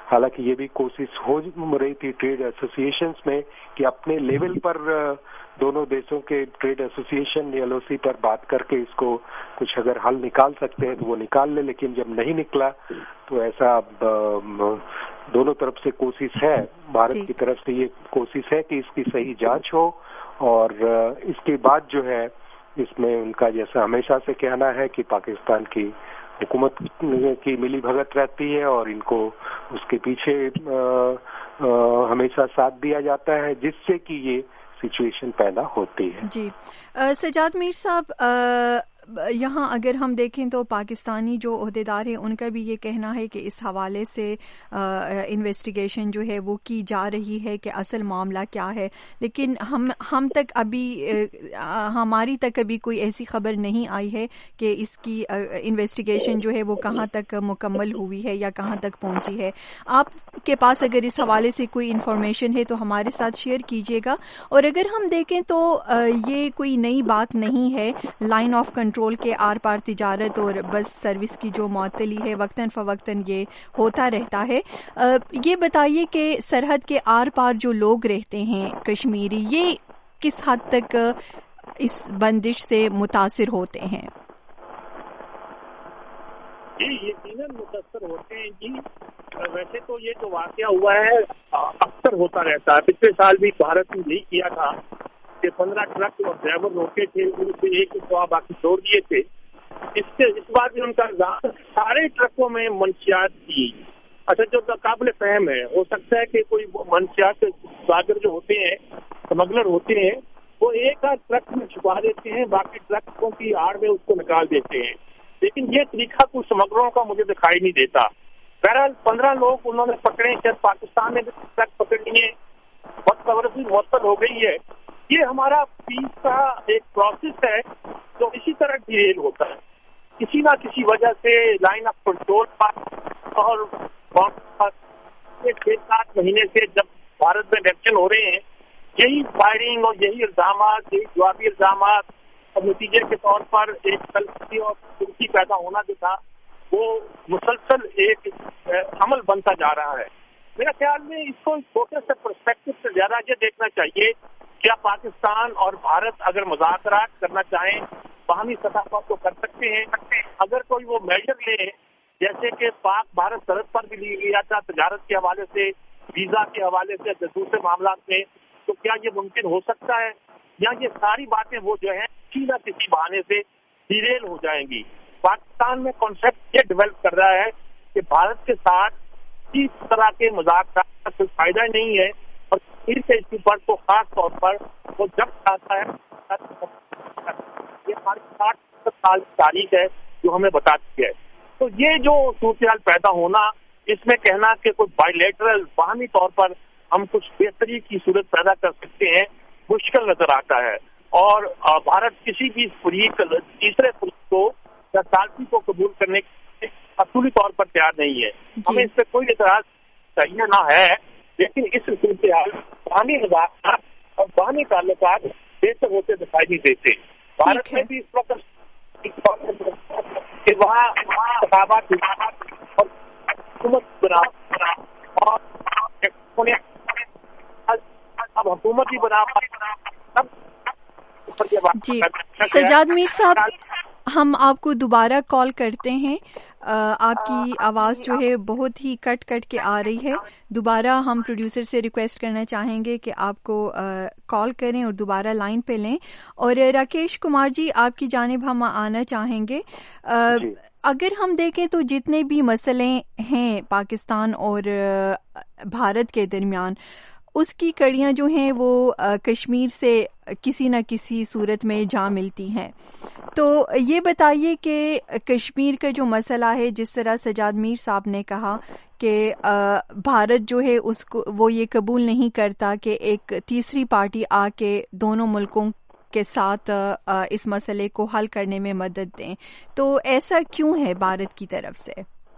حالانکہ یہ بھی کوشش ہو رہی تھی ٹریڈ ایسوسیشنز میں کہ اپنے لیول پر دونوں دیشوں کے trade association L O C پر بات کر کے اس کو کچھ اگر حل نکال سکتے ہیں تو وہ نکال لے، لیکن جب نہیں نکلا تو ایسا دونوں طرف سے کوشش ہے، بھارت کی طرف سے یہ کوشش ہے کہ اس کی صحیح جانچ ہو، اور اس کے بعد جو ہے اس میں ان کا جیسا ہمیشہ سے کہنا ہے کہ پاکستان کی حکومت کی ملی بھگت رہتی ہے اور ان کو اس کے پیچھے ہمیشہ ساتھ دیا جاتا ہے، جس سے کہ یہ سچویشن پیدا ہوتی ہے۔ جی سجاد میر صاحب، یہاں اگر ہم دیکھیں تو پاکستانی جو عہدیدار ہیں ان کا بھی یہ کہنا ہے کہ اس حوالے سے انویسٹیگیشن جو ہے وہ کی جا رہی ہے کہ اصل معاملہ کیا ہے، لیکن ہم ہم تک ابھی ہماری تک ابھی کوئی ایسی خبر نہیں آئی ہے کہ اس کی انویسٹیگیشن جو ہے وہ کہاں تک مکمل ہوئی ہے یا کہاں تک پہنچی ہے۔ آپ کے پاس اگر اس حوالے سے کوئی انفارمیشن ہے تو ہمارے ساتھ شیئر کیجیے گا، اور اگر ہم دیکھیں تو یہ کوئی نئی بات نہیں ہے، لائن آف کنٹرول کے آر پار تجارت اور بس سروس کی جو معطلی ہے وقتاً فوقتاً یہ ہوتا رہتا ہے۔ یہ بتائیے کہ سرحد کے آر پار جو لوگ رہتے ہیں کشمیری، یہ کس حد تک اس بندش سے متاثر ہوتے ہیں؟ جی یقیناً متاثر ہوتے ہیں جی۔ ویسے تو یہ جو واقعہ ہوا ہے اکثر ہوتا رہتا ہے، پچھلے سال بھی بھارت نے یہی کیا تھا کہ پندرہ ٹرک اور ڈرائیور روکے تھے، ان سے ایک سوا باقی چھوڑ دیے تھے۔ اس سے اس بار بھی ان کا سارے ٹرکوں میں منشیات تھی۔ اچھا، جو قابل فہم ہے، ہو سکتا ہے کہ کوئی منشیات ساگر جو ہوتے ہیں، اسمگلر ہوتے ہیں، وہ ایک آدھ ٹرک میں چھپا دیتے ہیں، باقی ٹرکوں کی آڑ میں اس کو نکال دیتے ہیں، لیکن یہ طریقہ کچھ اسمگلروں کا مجھے دکھائی نہیں دیتا۔ بہرحال پندرہ لوگ انہوں نے پکڑے، شاید پاکستان نے بھی ٹرک پکڑ لیے، وقت خبرسی معطل ہو گئی ہے۔ یہ ہمارا پیس کا ایک پروسیس ہے جو اسی طرح ڈیریل ہوتا ہے، کسی نہ کسی وجہ سے لائن آف کنٹرول پر، اور چھ سات مہینے سے جب بھارت میں الیکشن ہو رہے ہیں، یہی فائرنگ اور یہی الزامات، یہی جوابی الزامات، اور نتیجے کے طور پر ایک تلخی اور ترقی پیدا ہونا جو تھا وہ مسلسل ایک عمل بنتا جا رہا ہے۔ میرا خیال میں اس کو چھوٹے سے پرسپیکٹو سے زیادہ یہ دیکھنا چاہیے، کیا پاکستان اور بھارت اگر مذاکرات کرنا چاہیں باہمی سطح پر تو کر سکتے ہیں۔ اگر کوئی وہ میجر لے، جیسے کہ پاک بھارت سرحد پر بھی لیا تھا تجارت کے حوالے سے، ویزا کے حوالے سے، دوسرے معاملات میں، تو کیا یہ ممکن ہو سکتا ہے؟ یا یہ ساری باتیں وہ جو ہیں کسی نہ کسی بہانے سے ڈیریل ہو جائیں گی۔ پاکستان میں کانسیپٹ یہ ڈیولپ کر رہا ہے کہ بھارت کے ساتھ اس طرح کے مذاکرات کا کوئی فائدہ نہیں ہے، اور کشمیر کے ایشو پر تو خاص طور پر وہ جب چاہتا ہے، یہ ہماری ساٹھ ستر سال کی تاریخ ہے جو ہمیں بتاتی ہے۔ تو یہ جو صورتحال پیدا ہونا، اس میں کہنا کہ کوئی بائی لیٹرل باہمی طور پر ہم کچھ بہتری کی صورت پیدا کر سکتے ہیں، مشکل نظر آتا ہے، اور بھارت کسی بھی فریق تیسرے فریق کو یا ثالثی کو قبول کرنے کے اصولی طور پر تیار نہیں ہے۔ ہمیں اس پہ کوئی اعتراض چاہیے نہ ہے، لیکن اس صورتحال باہمی مذاکرات اور باہمی تعلقات بہتر ہوتے دکھائی نہیں دیتے۔ بھارت میں بھی اس وقت کہ وہاں انتخابات اور حکومت بنا اور اب حکومت ہی بنا۔ جی سجاد میر صاحب، ہم آپ کو دوبارہ کال کرتے ہیں، آپ کی آواز جو ہے بہت ہی کٹ کٹ کے آ رہی ہے۔ دوبارہ ہم پروڈیوسر سے ریکویسٹ کرنا چاہیں گے کہ آپ کو کال کریں اور دوبارہ لائن پہ لیں۔ اور راکیش کمار جی، آپ کی جانب ہم آنا چاہیں گے۔ اگر ہم دیکھیں تو جتنے بھی مسئلے ہیں پاکستان اور بھارت کے درمیان، اس کی کڑیاں جو ہیں وہ کشمیر سے کسی نہ کسی صورت میں جا ملتی ہیں۔ تو یہ بتائیے کہ کشمیر کا جو مسئلہ ہے، جس طرح سجاد میر صاحب نے کہا کہ بھارت جو ہے اس کو وہ یہ قبول نہیں کرتا کہ ایک تیسری پارٹی آ کے دونوں ملکوں کے ساتھ اس مسئلے کو حل کرنے میں مدد دیں، تو ایسا کیوں ہے بھارت کی طرف سے؟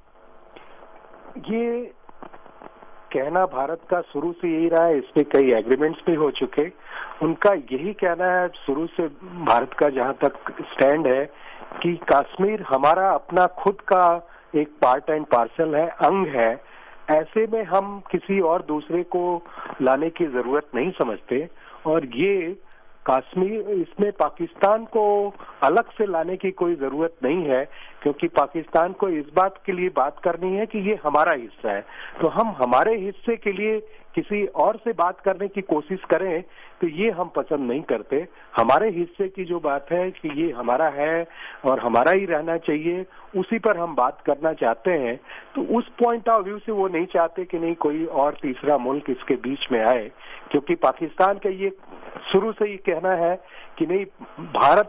یہ کہنا بھارت کا شروع سے یہی رہا ہے، اس میں کئی ایگریمنٹس بھی ہو چکے۔ ان کا یہی کہنا ہے شروع سے، بھارت کا جہاں تک سٹینڈ ہے، کہ کشمیر ہمارا اپنا خود کا ایک پارٹ اینڈ پارسل ہے، انگ ہے، ایسے میں ہم کسی اور دوسرے کو لانے کی ضرورت نہیں سمجھتے، اور یہ کشمیر، اس میں پاکستان کو الگ سے لانے کی کوئی ضرورت نہیں ہے، کیونکہ پاکستان کو اس بات کے لیے بات کرنی ہے کہ یہ ہمارا حصہ ہے. تو ہم ہمارے حصے کے لیے کسی اور سے بات کرنے کی کوشش کریں تو یہ ہم پسند نہیں کرتے. ہمارے حصے کی جو بات ہے کہ یہ ہمارا ہے اور ہمارا ہی رہنا چاہیے، اسی پر ہم بات کرنا چاہتے ہیں. تو اس پوائنٹ آف ویو سے وہ نہیں چاہتے کہ نہیں کوئی اور تیسرا ملک اس کے بیچ میں آئے، کیونکہ پاکستان کا یہ شروع سے یہ کہنا ہے کہ نہیں، بھارت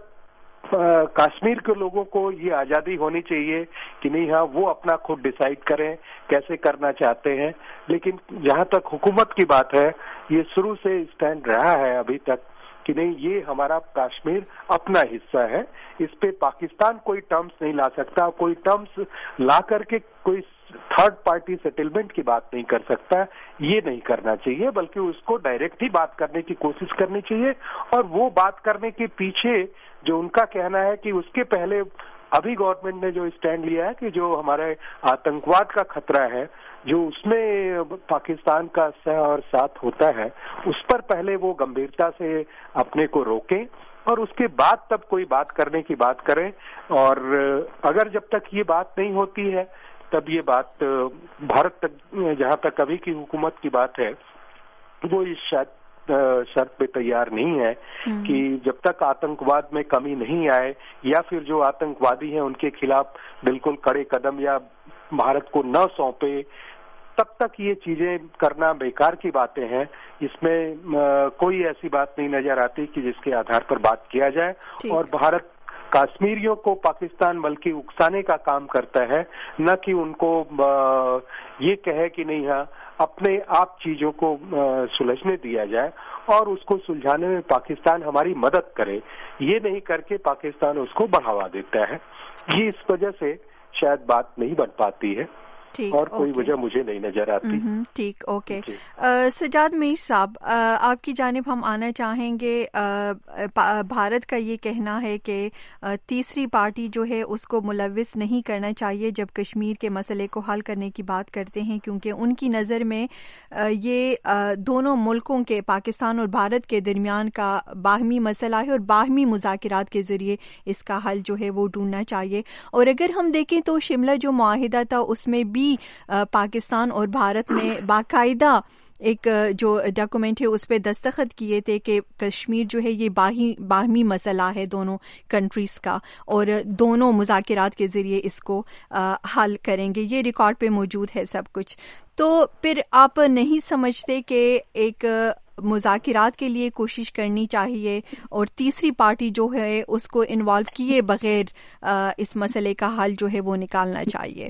کشمیر کے لوگوں کو یہ آزادی ہونی چاہیے کہ نہیں، ہاں وہ اپنا خود ڈیسائیڈ کریں کیسے کرنا چاہتے ہیں. لیکن جہاں تک حکومت کی بات ہے، یہ شروع سے اسٹینڈ رہا ہے ابھی تک کہ نہیں، یہ ہمارا کشمیر اپنا حصہ ہے، اس پہ پاکستان کوئی ٹرمز نہیں لا سکتا، کوئی ٹرمز لا کر کے کوئی تھرڈ پارٹی سیٹلمنٹ کی بات نہیں کر سکتا. یہ نہیں کرنا چاہیے، بلکہ اس کو ڈائریکٹ ہی بات کرنے کی کوشش کرنی چاہیے. اور وہ بات کرنے کے پیچھے جو ان کا کہنا ہے کہ اس کے پہلے ابھی گورنمنٹ نے جو اسٹینڈ لیا ہے کہ جو ہمارے آتنکواد کا خطرہ ہے، جو اس میں پاکستان کا سہ اور ساتھ ہوتا ہے، اس پر پہلے وہ گمبھیرتا سے اپنے کو روکیں اور اس کے بعد تب کوئی بات کرنے کی بات کریں. اور اگر جب تک یہ بات نہیں ہوتی ہے تب یہ بات بھارت تک، جہاں تک ابھی کی حکومت کی بات ہے، وہ اس شاید شرط پہ تیار نہیں ہے کہ جب تک آتنکواد میں کمی نہیں آئے یا پھر جو آتنکوادی ہیں ان کے خلاف بالکل کڑے قدم یا بھارت کو نہ سونپے، تب تک یہ چیزیں کرنا بیکار کی باتیں ہیں. اس میں کوئی ایسی بات نہیں نظر آتی کہ جس کے آدھار پر بات کیا جائے. اور بھارت کشمیریوں کو پاکستان بلکہ اکسانے کا کام کرتا ہے، نہ کہ ان کو یہ کہے کہ نہیں، ہاں اپنے آپ چیزوں کو سلجھنے دیا جائے اور اس کو سلجھانے میں پاکستان ہماری مدد کرے. یہ نہیں کر کے پاکستان اس کو بڑھاوا دیتا ہے. یہ اس وجہ سے شاید بات نہیں بن پاتی ہے، اور کوئی وجہ مجھے نہیں نظر آتی. ٹھیک، اوکے. سجاد میر صاحب، آپ کی جانب ہم آنا چاہیں گے. بھارت کا یہ کہنا ہے کہ تیسری پارٹی جو ہے اس کو ملوث نہیں کرنا چاہیے جب کشمیر کے مسئلے کو حل کرنے کی بات کرتے ہیں، کیونکہ ان کی نظر میں یہ دونوں ملکوں کے، پاکستان اور بھارت کے درمیان کا باہمی مسئلہ ہے اور باہمی مذاکرات کے ذریعے اس کا حل جو ہے وہ ڈھونڈنا چاہیے. اور اگر ہم دیکھیں تو شملہ جو معاہدہ تھا اس میں بھی پاکستان اور بھارت نے باقاعدہ ایک جو ڈاکومنٹ ہے اس پہ دستخط کیے تھے کہ کشمیر جو ہے یہ باہمی مسئلہ ہے دونوں کنٹریز کا، اور دونوں مذاکرات کے ذریعے اس کو حل کریں گے. یہ ریکارڈ پہ موجود ہے سب کچھ. تو پھر آپ نہیں سمجھتے کہ ایک مذاکرات کے لیے کوشش کرنی چاہیے اور تیسری پارٹی جو ہے اس کو انوالو کیے بغیر اس مسئلے کا حل جو ہے وہ نکالنا چاہیے؟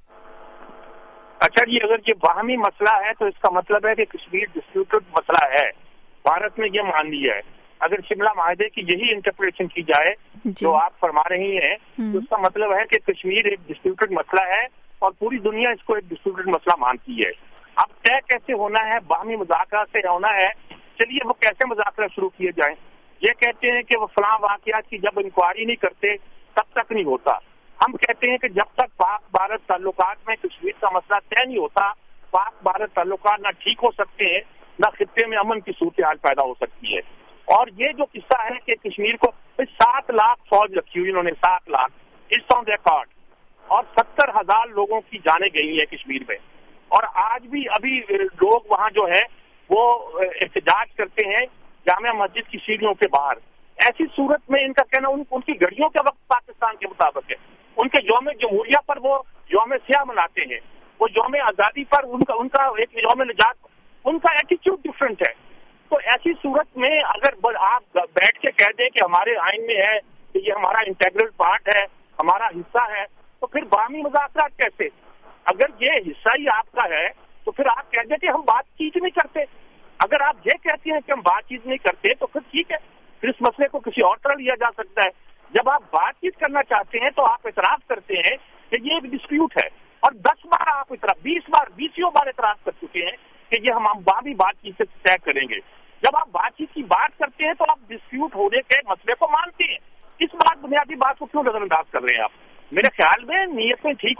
اچھا جی، اگر یہ باہمی مسئلہ ہے تو اس کا مطلب ہے کہ کشمیر ڈسپیوٹڈ مسئلہ ہے. بھارت نے یہ مان لیا ہے. اگر شملہ معاہدے کی یہی انٹرپریٹیشن کی جائے جو آپ فرما رہی ہیں تو اس کا مطلب ہے کہ کشمیر ایک ڈسپیوٹڈ مسئلہ ہے اور پوری دنیا اس کو ایک ڈسپیوٹڈ مسئلہ مانتی ہے. اب طے کیسے ہونا ہے؟ باہمی مذاکرات سے ہونا ہے. چلیے وہ کیسے مذاکرات شروع کیے جائیں؟ یہ کہتے ہیں کہ وہ فلاں واقعات کی جب انکوائری نہیں کرتے تب تک نہیں ہوتا. ہم کہتے ہیں کہ جب تک پاک بھارت تعلقات میں کشمیر کا مسئلہ طے نہیں ہوتا، پاک بھارت تعلقات نہ ٹھیک ہو سکتے ہیں، نہ خطے میں امن کی صورتحال پیدا ہو سکتی ہے. اور یہ جو قصہ ہے کہ کشمیر کو سات لاکھ فوج رکھی ہوئی انہوں نے، سات لاکھ اس آن ریکارڈ، اور ستر ہزار لوگوں کی جانیں گئی ہیں کشمیر میں. اور آج بھی ابھی لوگ وہاں جو ہے وہ احتجاج کرتے ہیں جامع مسجد کی سیڑھیوں کے باہر. ایسی صورت میں ان کا کہنا ان, ان کی گھڑیوں کا وقت پاکستان کے مطابق ہے. ان کے یوم جمہوریہ پر وہ یوم سیاہ مناتے ہیں، وہ یوم آزادی پر ان کا ان کا ایک یوم نجات، ان کا ایٹیچیوڈ ڈفرینٹ ہے. تو ایسی صورت میں اگر آپ بیٹھ کے کہہ دیں کہ ہمارے آئین میں ہے کہ یہ ہمارا انٹیگرل پارٹ ہے، ہمارا حصہ ہے، تو پھر باہمی مذاکرات کیسے؟ اگر یہ حصہ ہی آپ کا ہے تو پھر آپ کہہ دیں کہ ہم بات چیت نہیں کرتے. اگر آپ یہ کہتے ہیں کہ ہم بات چیت نہیں کرتے تو پھر ٹھیک ہے، پھر اس مسئلے کو کسی اور طرح لیا جا سکتا ہے. جب آپ بات چیت کرنا چاہتے ہیں تو آپ اعتراف کرتے ہیں کہ یہ ایک ڈسپیوٹ ہے، اور دس بار آپ اعتراف بیس بار بیسوں بار اعتراف کر چکے ہیں کہ یہ ہم باہمی بات چیت سے طے کریں گے. جب آپ بات چیت کی بات کرتے ہیں تو آپ ڈسپیوٹ ہونے کے مسئلے کو مانتے ہیں. اس بات بنیادی بات کو کیوں نظر انداز کر رہے ہیں آپ؟ میرے خیال میں نیتیں ٹھیک ہوگی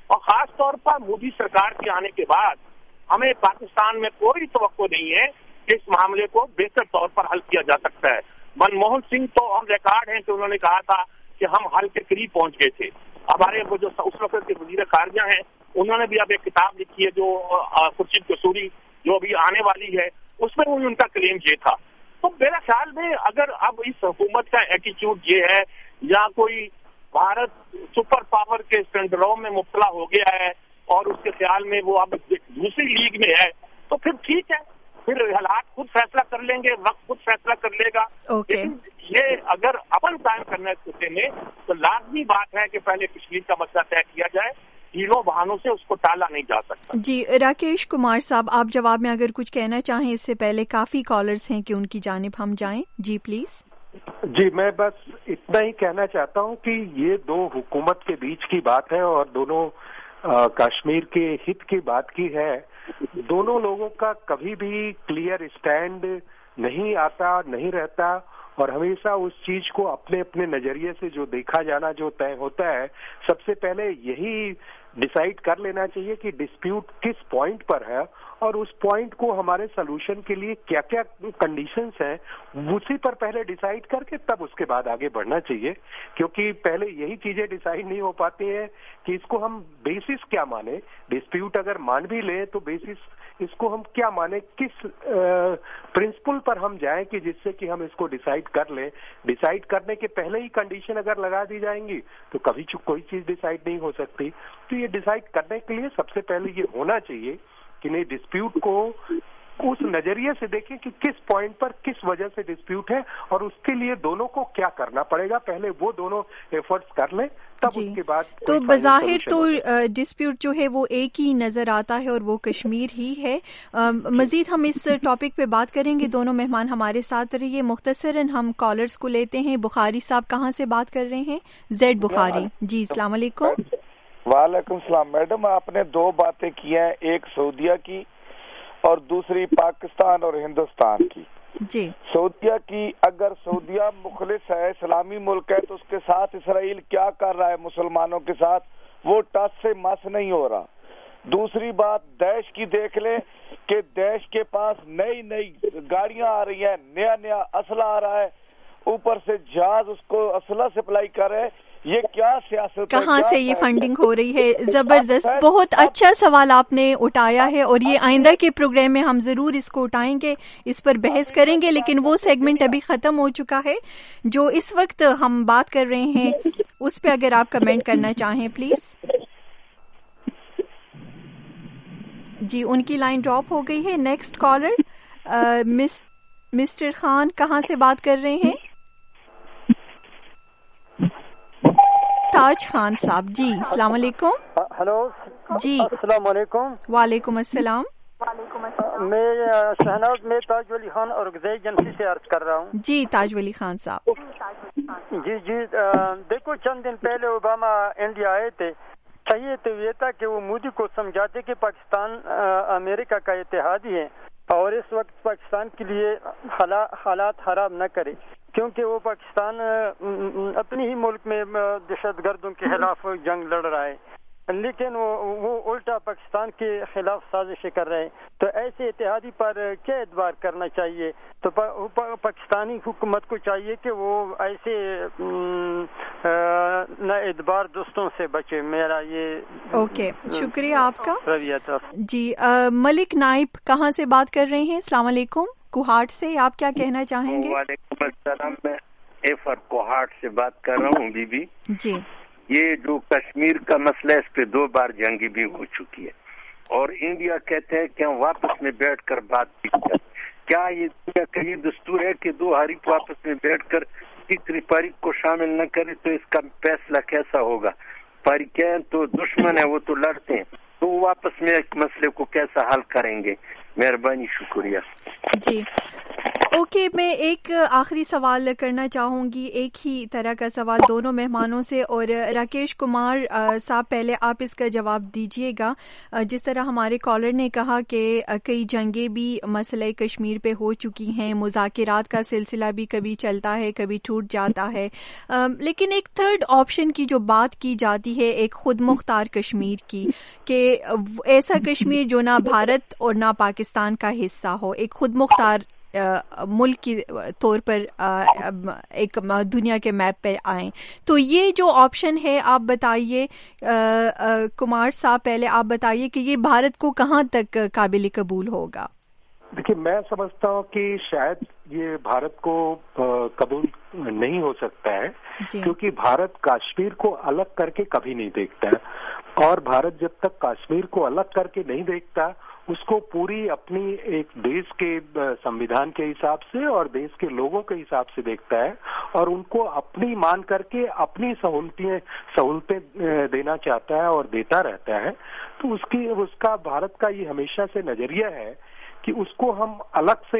اور خاص طور پر مودی سرکار کے آنے کے بعد ہمیں پاکستان میں کوئی توقع نہیں ہے کہ اس معاملے کو بہتر طور پر حل کیا جا سکتا ہے. منموہن سنگھ تو آن ریکارڈ ہیں کہ انہوں نے کہا تھا کہ ہم حل کے قریب پہنچ گئے تھے. ہمارے وہ جو اس وقت کے وزیر خارجہ ہیں انہوں نے بھی اب ایک کتاب لکھی ہے جو خورشید قصوری جو ابھی آنے والی ہے, اس میں ان کا کلیم یہ تھا. تو میرا خیال میں اگر اب اس حکومت کا ایٹیچیوڈ یہ ہے یا کوئی بھارت سپر پاور کے سنڈروم میں مبتلا ہو گیا ہے اور اس کے خیال میں وہ اب دوسری لیگ میں ہے, تو پھر ٹھیک ہے, پھر حالات خود فیصلہ کر لیں گے, وقت خود فیصلہ کر لے گا. okay. لیکن یہ اگر امن قائم کرنا ہے خطے میں تو لازمی بات ہے کہ پہلے کشمیر کا مسئلہ طے کیا جائے, تینوں بہانوں سے اس کو ٹالا نہیں جا سکتا. جی راکیش کمار صاحب, آپ جواب میں اگر کچھ کہنا چاہیں, اس سے پہلے کافی کالرز ہیں کہ ان کی جانب ہم جائیں. جی پلیز. جی میں بس اتنا ہی کہنا چاہتا ہوں کہ یہ دو حکومت کے بیچ کی بات ہے اور دونوں کشمیر کے ہت کی بات کی ہے. دونوں لوگوں کا کبھی بھی کلیئر اسٹینڈ نہیں آتا, نہیں رہتا, اور ہمیشہ اس چیز کو اپنے اپنے نظریے سے جو دیکھا جانا جو طے ہوتا ہے, سب سے پہلے یہی ڈیسائیڈ کر لینا چاہیے کہ ڈسپیوٹ کس پوائنٹ پر ہے اور اس پوائنٹ کو ہمارے سولوشن کے لیے کیا کیا کنڈیشنز ہیں, اسی پر پہلے ڈیسائیڈ کر کے تب اس کے بعد آگے بڑھنا چاہیے. کیونکہ پہلے یہی چیزیں ڈیسائیڈ نہیں ہو پاتی ہیں کہ اس کو ہم بیسس کیا مانیں. ڈسپیوٹ اگر مان بھی لیں تو بیسس اس کو ہم کیا مانیں, کس پرنسپل پر ہم جائیں کہ جس سے کہ ہم اس کو ڈیسائیڈ کر لیں. ڈیسائیڈ کرنے کے پہلے ہی کنڈیشن اگر لگا دی جائیں گی تو کبھی کوئی چیز ڈیسائیڈ نہیں ہو سکتی. تو یہ ڈیسائیڈ کرنے کے لیے سب سے پہلے یہ ہونا چاہیے کہ نہیں, ڈسپیوٹ کو اس نظریے سے دیکھیں کہ کس پوائنٹ پر کس وجہ سے ڈسپیوٹ ہے اور اس کے لیے دونوں کو کیا کرنا پڑے گا. پہلے وہ دونوں ایفرٹس کر لیں تب جی. اس کے بعد تو بظاہر تو ڈسپیوٹ جو ہے وہ ایک ہی نظر آتا ہے اور وہ کشمیر ہی ہے. مزید ہم اس ٹاپک پہ بات کریں گے. دونوں مہمان ہمارے ساتھ رہیے. مختصراً ہم کالرز کو لیتے ہیں. بخاری صاحب کہاں سے بات کر رہے ہیں؟ زیڈ بخاری. جی السلام علیکم. وعلیکم السلام. میڈم آپ نے دو باتیں کی ہیں, ایک سعودیہ کی اور دوسری پاکستان اور ہندوستان کی. جی سعودیہ کی, اگر سعودیہ مخلص ہے, اسلامی ملک ہے, تو اس کے ساتھ اسرائیل کیا کر رہا ہے مسلمانوں کے ساتھ, وہ ٹس سے مس نہیں ہو رہا. دوسری بات داعش کی دیکھ لیں کہ داعش کے پاس نئی نئی گاڑیاں آ رہی ہیں, نیا نیا اسلحہ آ رہا ہے, اوپر سے جہاز اس کو اسلحہ سپلائی کر رہے. یہ کیا سیاست, کہاں سے یہ فنڈنگ ہو رہی ہے؟ زبردست, بہت اچھا سوال آپ نے اٹھایا ہے اور یہ آئندہ کے پروگرام میں ہم ضرور اس کو اٹھائیں گے, اس پر بحث کریں گے. لیکن وہ سیگمنٹ ابھی ختم ہو چکا ہے. جو اس وقت ہم بات کر رہے ہیں اس پہ اگر آپ کمنٹ کرنا چاہیں پلیز. جی ان کی لائن ڈراپ ہو گئی ہے. نیکسٹ کالر مسٹر خان کہاں سے بات کر رہے ہیں؟ تاج خان صاحب. جی السلام علیکم. ہلو جی السلام علیکم. وعلیکم السلام. میں شہناز میں تاج ولی خان اور غذائی ایجنسی سے عرض کر رہا ہوں. جی تاج ولی خان صاحب. جی جی دیکھو, چند دن پہلے اوباما انڈیا آئے تھے. صحیح تو یہ تھا کہ وہ مودی کو سمجھاتے کہ پاکستان امریکہ کا اتحادی ہے اور اس وقت پاکستان کے لیے حالات خراب نہ کرے, کیونکہ وہ پاکستان اپنی ہی ملک میں دہشت گردوں کے خلاف جنگ لڑ رہا ہے, لیکن وہ وہ الٹا پاکستان کے خلاف سازشیں کر رہے ہیں. تو ایسے اتحادی پر کیا اعتبار کرنا چاہیے؟ تو پاکستانی حکومت کو چاہیے کہ وہ ایسے نہ اعتبار دوستوں سے بچے. میرا یہ اوکے شکریہ آپ کا رویہ تھا. جی ملک نائب کہاں سے بات کر رہے ہیں؟ السلام علیکم. کوہاٹ سے آپ کیا کہنا چاہیں گے؟ وعلیکم السلام. میں ایفر کوہاٹ سے بات کر رہا ہوں. بی بی جی یہ جو کشمیر کا مسئلہ ہے اس پہ دو بار جنگی بھی ہو چکی ہے اور انڈیا کہتے ہیں کہ ہم واپس میں بیٹھ کر بات چیت کریں. کیا یہ دنیا کا یہ دستور ہے کہ دو حریف واپس میں بیٹھ کر تیسری فریق کو شامل نہ کرے؟ تو اس کا فیصلہ کیسا ہوگا؟ فریقین تو دشمن ہے, وہ تو لڑتے ہیں, تو واپس میں ایک مسئلے کو کیسا حل کریں گے؟ مہربانی شکریہ جی اوکے okay, میں ایک آخری سوال کرنا چاہوں گی، ایک ہی طرح کا سوال دونوں مہمانوں سے، اور راکیش کمار صاحب پہلے آپ اس کا جواب دیجیے گا۔ جس طرح ہمارے کالر نے کہا کہ کئی جنگیں بھی مسئلہ کشمیر پہ ہو چکی ہیں، مذاکرات کا سلسلہ بھی کبھی چلتا ہے کبھی ٹوٹ جاتا ہے، لیکن ایک تھرڈ آپشن کی جو بات کی جاتی ہے ایک خود مختار کشمیر کی، کہ ایسا کشمیر جو نہ بھارت اور نہ پاکستان کا حصہ ہو، ایک خود مختار ملک کی طور پر ایک دنیا کے میپ پہ آئیں، تو یہ جو آپشن ہے آپ بتائیے کمار صاحب، پہلے آپ بتائیے کہ یہ بھارت کو کہاں تک قابل قبول ہوگا؟ دیکھیے میں سمجھتا ہوں کہ شاید یہ بھارت کو قبول نہیں ہو سکتا ہے جی. کیونکہ بھارت کشمیر کو الگ کر کے کبھی نہیں دیکھتا ہے، اور بھارت جب تک کشمیر کو الگ کر کے نہیں دیکھتا اس کو پوری اپنی ایک دیش کے سمویدھان کے حساب سے اور دیش کے لوگوں کے حساب سے دیکھتا ہے، اور ان کو اپنی مان کر کے اپنی سہولتیں سہولتیں دینا چاہتا ہے اور دیتا رہتا ہے، تو اس کی اس کا بھارت کا یہ ہمیشہ سے نظریہ ہے کہ اس کو ہم الگ سے،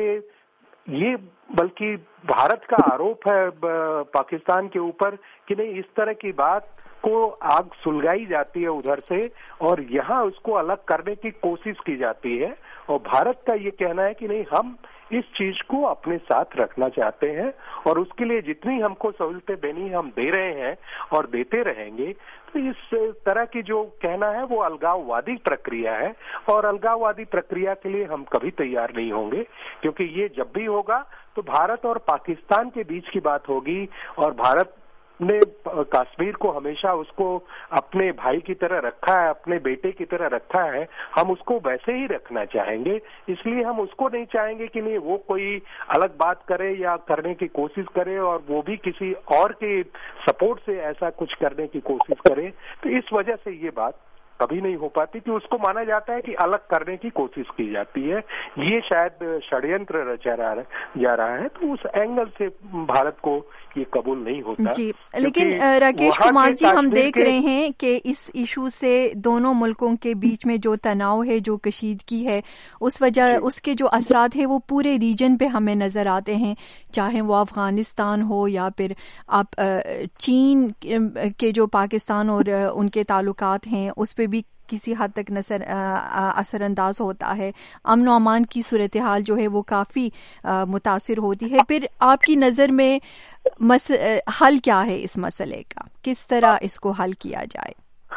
یہ بلکہ بھارت کا آروپ ہے پاکستان کے اوپر کہ نہیں اس طرح کی بات کو آگ سلگائی جاتی ہے ادھر سے اور یہاں اس کو الگ کرنے کی کوشش کی جاتی ہے، اور بھارت کا یہ کہنا ہے کہ نہیں ہم اس چیز کو اپنے ساتھ رکھنا چاہتے ہیں اور اس کے لیے جتنی ہم کو سہولتیں دینی ہم دے رہے ہیں اور دیتے رہیں گے۔ تو اس طرح کی جو کہنا ہے وہ الگاؤ وادی پرکریا ہے، اور الگاؤ وادی پرکریا کے لیے ہم کبھی تیار نہیں ہوں گے، کیونکہ یہ جب بھی ہوگا تو بھارت اور پاکستان کے بیچ کی بات ہوگی، اور بھارت نے کشمیر کو ہمیشہ اس کو اپنے بھائی کی طرح رکھا ہے، اپنے بیٹے کی طرح رکھا ہے، ہم اس کو ویسے ہی رکھنا چاہیں گے، اس لیے ہم اس کو نہیں چاہیں گے کہ نہیں وہ کوئی الگ بات کرے یا کرنے کی کوشش کرے اور وہ بھی کسی اور کے سپورٹ سے ایسا کچھ کرنے کی کوشش کرے۔ تو اس وجہ سے یہ بات کبھی نہیں ہو پاتی کہ اس کو مانا جاتا ہے کہ الگ کرنے کی کوشش کی جاتی ہے، یہ شاید षड्यंत्र رچا جا رہا ہے، تو اس اینگل سے بھارت کو یہ قبول نہیں ہوتا جی۔ لیکن راکیش کمار جی ہم دیکھ رہے ہیں کہ اس ایشو سے دونوں ملکوں کے بیچ میں جو تناؤ ہے، جو کشیدگی ہے، اس وجہ اس کے جو اثرات ہیں وہ پورے ریجن پہ ہمیں نظر آتے ہیں، چاہے وہ افغانستان ہو یا پھر آپ چین کے جو پاکستان اور ان کے تعلقات ہیں اس پہ بھی کسی حد تک نظر اثر انداز ہوتا ہے، امن و امان کی صورتحال جو ہے وہ کافی متاثر ہوتی ہے۔ پھر آپ کی نظر میں مس... حل کیا ہے اس مسئلے کا، کس طرح اس کو حل کیا جائے؟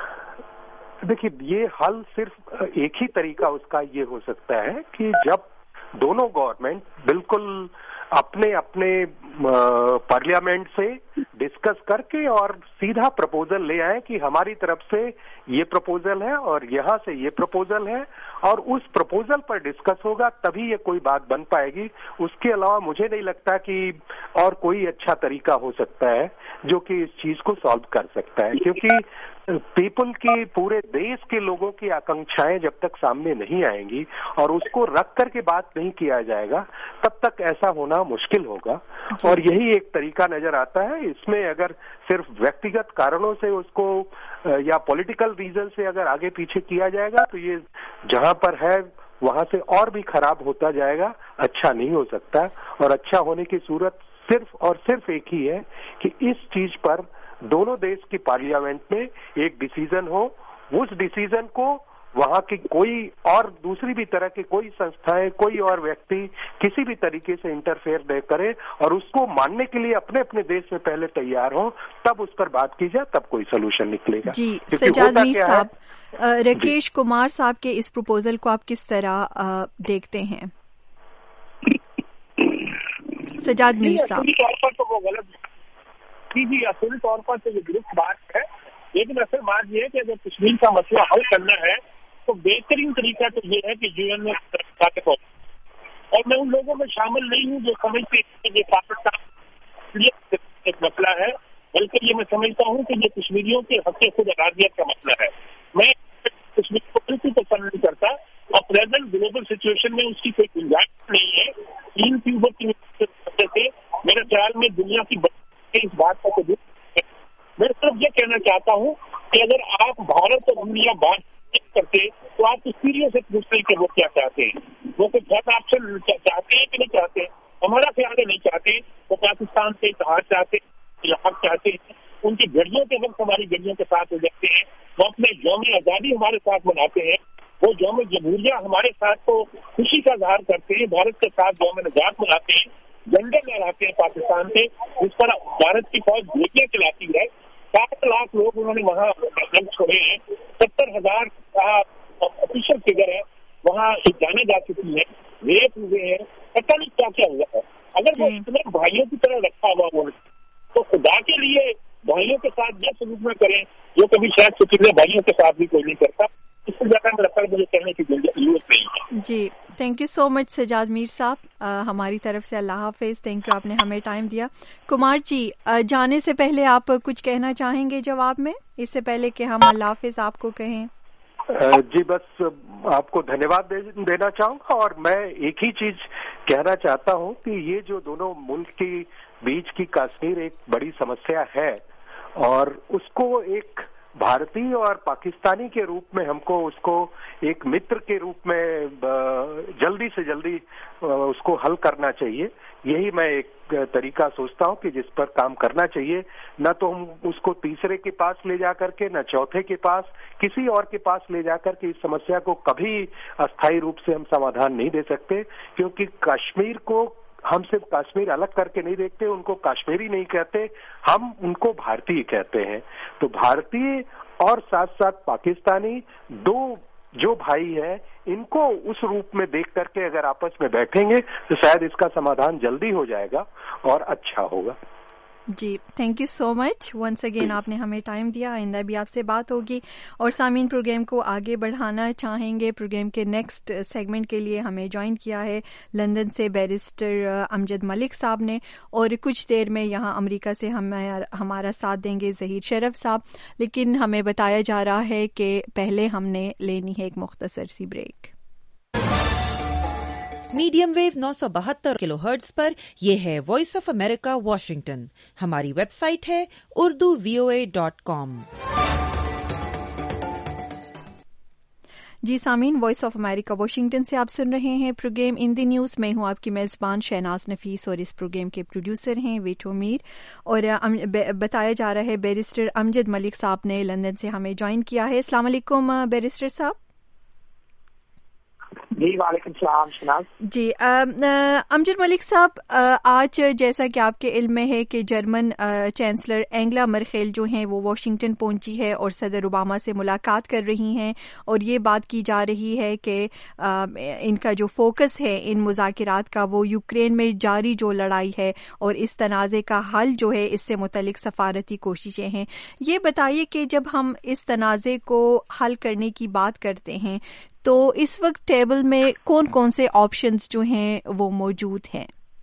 دیکھیے یہ حل صرف ایک ہی طریقہ اس کا یہ ہو سکتا ہے کہ جب دونوں گورنمنٹ بالکل اپنے اپنے پارلیمنٹ سے ڈسکس کر کے اور سیدھا پرپوزل لے آئیں کہ ہماری طرف سے یہ پرپوزل ہے اور یہاں سے یہ پرپوزل ہے، اور اس پرپوزل پر ڈسکس ہوگا تبھی یہ کوئی بات بن پائے گی۔ اس کے علاوہ مجھے نہیں لگتا کہ اور کوئی اچھا طریقہ ہو سکتا ہے جو کہ اس چیز کو سالو کر سکتا ہے، کیونکہ پیپل کی، پورے دیش کے لوگوں کی آکانکشائیں جب تک سامنے نہیں آئیں گی اور اس کو رکھ کر کے بات نہیں کیا جائے گا تب تک ایسا ہونا مشکل ہوگا، اور یہی ایک طریقہ نظر آتا ہے۔ اس میں اگر صرف ویکتیگت کارنوں سے اس کو یا پولیٹیکل ریزن سے اگر آگے پیچھے کیا جائے گا تو یہ جہاں پر ہے وہاں سے اور بھی خراب ہوتا جائے گا، اچھا نہیں ہو سکتا، اور اچھا ہونے کی صورت صرف اور صرف ایک ہی ہے کہ اس چیز پر دونوں دیش کی پارلیمنٹ میں ایک ڈیسیزن ہو، اس ڈیسیزن کو وہاں کی کوئی اور دوسری بھی طرح کی کوئی سنستھائیں، کوئی اور ویکتی کسی بھی طریقے سے انٹرفیئر نہ کرے اور اس کو ماننے کے لیے اپنے اپنے دیش میں پہلے تیار ہوں، تب اس پر بات کی جائے، تب کوئی سولوشن نکلے گا۔ جی سجاد میر صاحب، راکیش کمار صاحب کے اس پروپوزل کو آپ کس طرح دیکھتے ہیں؟ سجاد میر صاحب، جی جی اصولی طور پر تو یہ درست بات ہے، لیکن اصل بات یہ ہے کہ اگر کشمیر کا مسئلہ حل کرنا ہے تو بہترین طریقہ تو یہ ہے کہ یو این میں، اور میں ان لوگوں میں شامل نہیں ہوں جو سمجھتے ہیں کہ پاکستان ایک مسئلہ ہے، بلکہ یہ میں سمجھتا ہوں کہ یہ کشمیریوں کے حق خود ارادیت کا مسئلہ ہے۔ میں کشمیر کو بالکل پسند نہیں کرتا، اور پریزنٹ گلوبل سچویشن میں اس کی کوئی گنجائش نہیں ہے۔ تین اکتوبر کی وجہ سے میرے خیال میں دنیا کی اس بات کا قبول، میں صرف یہ کہنا چاہتا ہوں کہ اگر آپ بھارت اور انڈیا بات کرتے تو آپ اس پیڑھیوں سے پوچھتے کہ وہ کیا چاہتے ہیں۔ وہ कुछ बहुत ऑप्शन चाहते हैं कि नहीं चाहते, हमारा ख्याल है नहीं चाहते. वो पाकिस्तान से इत्तेहाद चाहते हैं, इलाक़ चाहते हैं. उनकी घड़ियों के वक्त हमारी घड़ियों के साथ हो जाते हैं. वो अपने यौम आज़ादी हमारे साथ मनाते हैं, वो यौम जमहूरिया हमारे साथ तो खुशी का इज़हार करते हैं, भारत के साथ यौम निजात मनाते हैं, झंडे लहराते हैं पाकिस्तान के, जिस पर भारत की फौज गोलियां चलाती है. सात लाख लोग उन्होंने वहाँ जंग छोड़े हैं. सत्तर हजार का ऑफिशियल फिगर है, वहाँ जाने जा चुकी है, रेप हुए हैं, पता नहीं क्या क्या हुआ है. अगर वो इतने भाइयों की तरह रखा हुआ वो तो खुदा के लिए भाइयों के साथ जो सलूक में करें जो कभी शायद सुचिले भाइयों के साथ भी कोई नहीं करता. इससे ज्यादा मेरा पर मुझे कहने की जरूरत नहीं है. जी, thank you so much Sajjad Mir साहब. हमारी तरफ से अल्लाह हाफिज. थैंक यू, आपने हमें टाइम दिया. कुमार जी, आ, जाने से पहले आप कुछ कहना चाहेंगे जवाब में, इससे पहले कि हम अल्लाह हाफिज आपको कहें? जी, बस आपको धन्यवाद दे, देना चाहूँगा और मैं एक ही चीज कहना चाहता हूँ कि ये जो दोनों मुल्क की बीच की कश्मीर एक बड़ी समस्या है और उसको एक भारतीय और पाकिस्तानी के रूप में हमको उसको एक मित्र के रूप में जल्दी से जल्दी उसको हल करना चाहिए. यही मैं एक तरीका सोचता हूं कि जिस पर काम करना चाहिए. न तो हम उसको तीसरे के पास ले जा करके, न चौथे के पास, किसी और के पास ले जाकर के इस समस्या को कभी अस्थायी रूप से हम समाधान नहीं दे सकते, क्योंकि कश्मीर को हम सिर्फ कश्मीर अलग करके नहीं देखते, उनको कश्मीरी नहीं कहते, हम उनको भारतीय कहते हैं. तो भारतीय और साथ साथ पाकिस्तानी दो जो भाई है, इनको उस रूप में देख करके अगर आपस में बैठेंगे तो शायद इसका समाधान जल्दी हो जाएगा और अच्छा होगा. जी, thank you so much once again, आपने हमें टाइम दिया. आइंदा भी आपसे बात होगी. और सामीन, प्रोग्राम को आगे बढ़ाना चाहेंगे, प्रोग्राम के नेक्स्ट सेगमेंट के लिए हमें ज्वाइन किया है लंदन से बैरिस्टर अमजद मलिक साहब ने, और कुछ देर में यहाँ अमेरिका से हम हमारा साथ देंगे ज़हीर शरफ साहब. लेकिन हमें बताया जा रहा है कि पहले हमने लेनी है एक मुख्तसर सी ब्रेक. मीडियम वेव नौ सौ बहत्तर किलो हर्ट्ज पर यह है वॉइस ऑफ अमेरिका वाशिंगटन. हमारी वेबसाइट है Urdu V O A dot com. जी सामीन, वॉइस ऑफ अमेरिका वाशिंगटन से आप सुन रहे हैं प्रोग्राम इन द न्यूज़. मैं हूं आपकी मेज़बान शहनाज नफीस और इस प्रोग्राम के प्रोड्यूसर हैं वीटो मीर. और बताया जा रहा है बैरिस्टर अमजद मलिक साहब ने लंदन से हमें ज्वाइन किया है. अस्सलाम वालेकुम बैरिस्टर साहब. जी वालेकुम सलाम शनाज. जी अमजद मलिक साहब, आज जैसा कि आपके इल्म में है कि जर्मन चांसलर एंगला मर्केल जो हैं वो वाशिंगटन पहुंची है और सदर ओबामा से मुलाकात कर रही हैं, और ये बात की जा रही है कि इनका जो फोकस है इन मुज़ाकिरात का वो यूक्रेन में जारी जो लड़ाई है और इस तनाज़े का हल जो है इससे मुतल्लिक सफारती कोशिशें हैं. ये बताइए कि जब हम इस तनाज़े को हल करने की बात करते हैं तो इस वक्त टेबल में कौन कौन से ऑप्शंस जो हैं वो मौजूद हैं?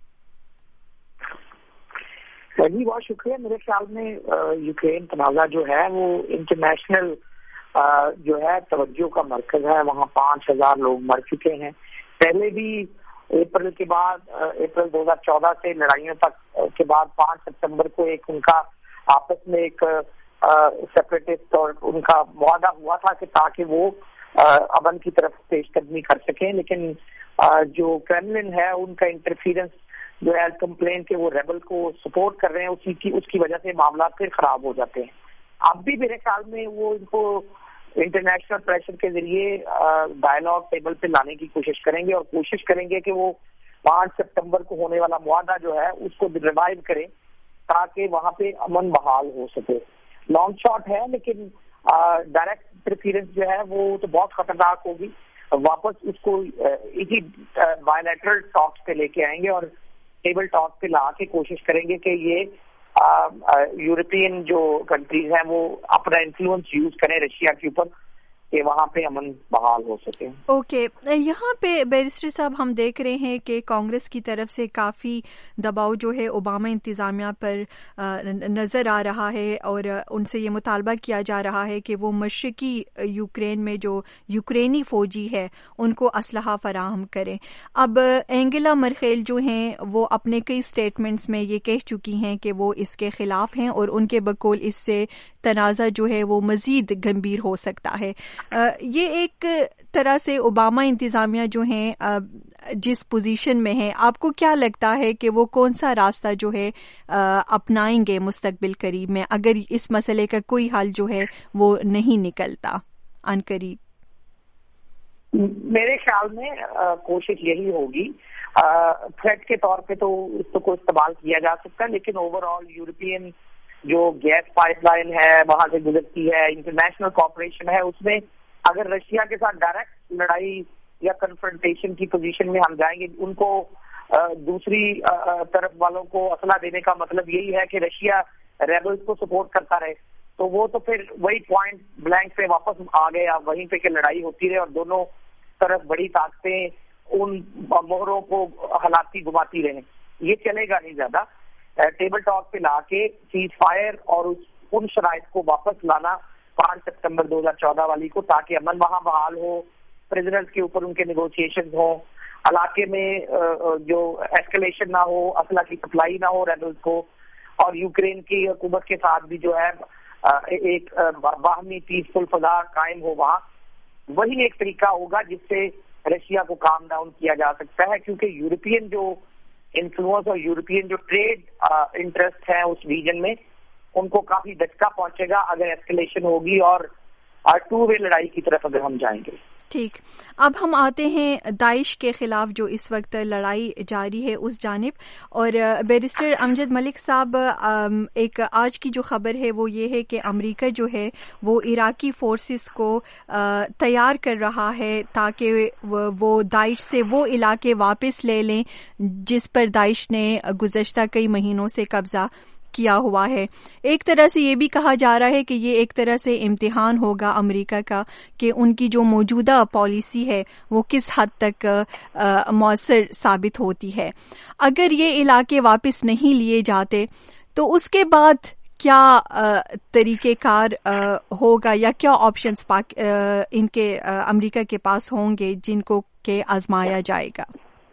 जी बहुत शुक्रिया. मेरे ख्याल में यूक्रेन तनाज़ा जो है वो इंटरनेशनल जो है तवज्जो का मरकज है. वहाँ पाँच हजार लोग मर चुके हैं. पहले भी अप्रैल के बाद अप्रैल दो हजार चौदह से लड़ाइयों तक के बाद पाँच सितंबर को एक उनका आपस में एक सेपरेटिस्ट और उनका वादा हुआ था कि ताकि वो अमन की तरफ पेशकदमी कर सकें. लेकिन जो क्रेमलिन है उनका इंटरफेरेंस जो है कंप्लेन के वो रेबल को सपोर्ट कर रहे हैं, उसी की उसकी वजह से मामला फिर खराब हो जाते हैं. अब भी मेरे ख्याल में वो इनको इंटरनेशनल प्रेशर के जरिए डायलॉग टेबल पे लाने की कोशिश करेंगे और कोशिश करेंगे कि वो पाँच सितंबर को होने वाला मुआहदा जो है उसको रिवाइव करें ताकि वहाँ पे अमन बहाल हो सके. लॉन्ग शॉट है लेकिन डायरेक्ट इंटरफेरेंस जो है वो तो बहुत खतरनाक होगी. वापस उसको एक ही बायलैटरल टॉक्स पे लेके आएंगे और टेबल टॉक पे ला के कोशिश करेंगे कि ये यूरोपियन जो कंट्रीज हैं वो अपना इन्फ्लुएंस यूज करें रशिया के ऊपर कि वहाँ पे अमन बहाल हो सके. Okay okay. यहाँ पे बैरिस्टर साहब हम देख रहे हैं कि कांग्रेस की तरफ से काफ़ी दबाव जो है ओबामा इंतज़ामिया पर नज़र आ रहा है और उनसे ये मुतालबा किया जा रहा है कि वो मशरकी यूक्रेन में जो यूक्रेनी फ़ौजी है उनको असलहा फराहम करें. अब एंगेला मर्केल जो हैं वो अपने कई स्टेटमेंट्स में ये कह चुकी हैं कि वो इसके ख़िलाफ़ हैं और उनके बकौल इससे तनाज़ा जो है वो मज़ीद गंभीर हो सकता है. Uh, ये एक तरह से ओबामा इंतज़ामिया जो हैं uh, جس پوزیشن میں ہے، آپ کو کیا لگتا ہے کہ وہ کون سا راستہ جو ہے اپنائیں گے مستقبل قریب میں اگر اس مسئلے کا کوئی حل جو ہے وہ نہیں نکلتا ان قریب؟ میرے خیال میں کوشش یہی ہوگی، تھریٹ کے طور پہ تو اس کو استعمال کیا جا سکتا ہے، لیکن اوور آل یورپین جو گیس پائپ لائن ہے وہاں سے گزرتی ہے، انٹرنیشنل کوآپریشن ہے، اس میں اگر رشیا کے ساتھ ڈائریکٹ لڑائی یا کنفرنٹیشن کی پوزیشن میں ہم جائیں گے، ان کو دوسری طرف والوں کو اسلحہ دینے کا مطلب یہی ہے کہ رشیا ریبلز کو سپورٹ کرتا رہے، تو وہ تو پھر وہی پوائنٹ بلینک پہ واپس آ گئے، وہیں پہ کہ لڑائی ہوتی رہے اور دونوں طرف بڑی طاقتیں ان مہروں کو ہلاتی گھماتی رہیں، یہ چلے گا نہیں زیادہ۔ ٹیبل ٹاک پہ لا کے سیز فائر اور اس ان شرائط کو واپس لانا پانچ ستمبر دو ہزار چودہ والی کو، تاکہ امن وہاں بحال ہو، پریزنرز کے اوپر ان کے نیگوشیشنز ہوں، علاقے میں جو ایسکلیشن نہ ہو، اسلحہ کی سپلائی نہ ہو ریبلز کو، اور یوکرین کی حکومت کے ساتھ بھی جو ہے ایک باہمی پیسفل فضا قائم ہو وہاں۔ وہی ایک طریقہ ہوگا جس سے رشیا کو کام ڈاؤن کیا جا سکتا ہے، کیونکہ یورپین جو انفلوئنس اور یورپین جو ٹریڈ انٹرسٹ ہیں اس ریجن میں، ان کو کافی دھچکا پہنچے گا اگر ایسکلیشن ہوگی اور ٹو وے لڑائی کی طرف اگر ہم جائیں گے۔ ٹھیک، اب ہم آتے ہیں داعش کے خلاف جو اس وقت لڑائی جاری ہے اس جانب، اور بیرسٹر امجد ملک صاحب، ایک آج کی جو خبر ہے وہ یہ ہے کہ امریکہ جو ہے وہ عراقی فورسز کو تیار کر رہا ہے تاکہ وہ داعش سے وہ علاقے واپس لے لیں جس پر داعش نے گزشتہ کئی مہینوں سے قبضہ کیا ہوا ہے۔ ایک طرح سے یہ بھی کہا جا رہا ہے کہ یہ ایک طرح سے امتحان ہوگا امریکہ کا کہ ان کی جو موجودہ پالیسی ہے وہ کس حد تک مؤثر ثابت ہوتی ہے۔ اگر یہ علاقے واپس نہیں لیے جاتے تو اس کے بعد کیا طریقہ کار ہوگا یا کیا آپشنز ان کے امریکہ کے پاس ہوں گے جن کو کہ آزمایا جائے گا؟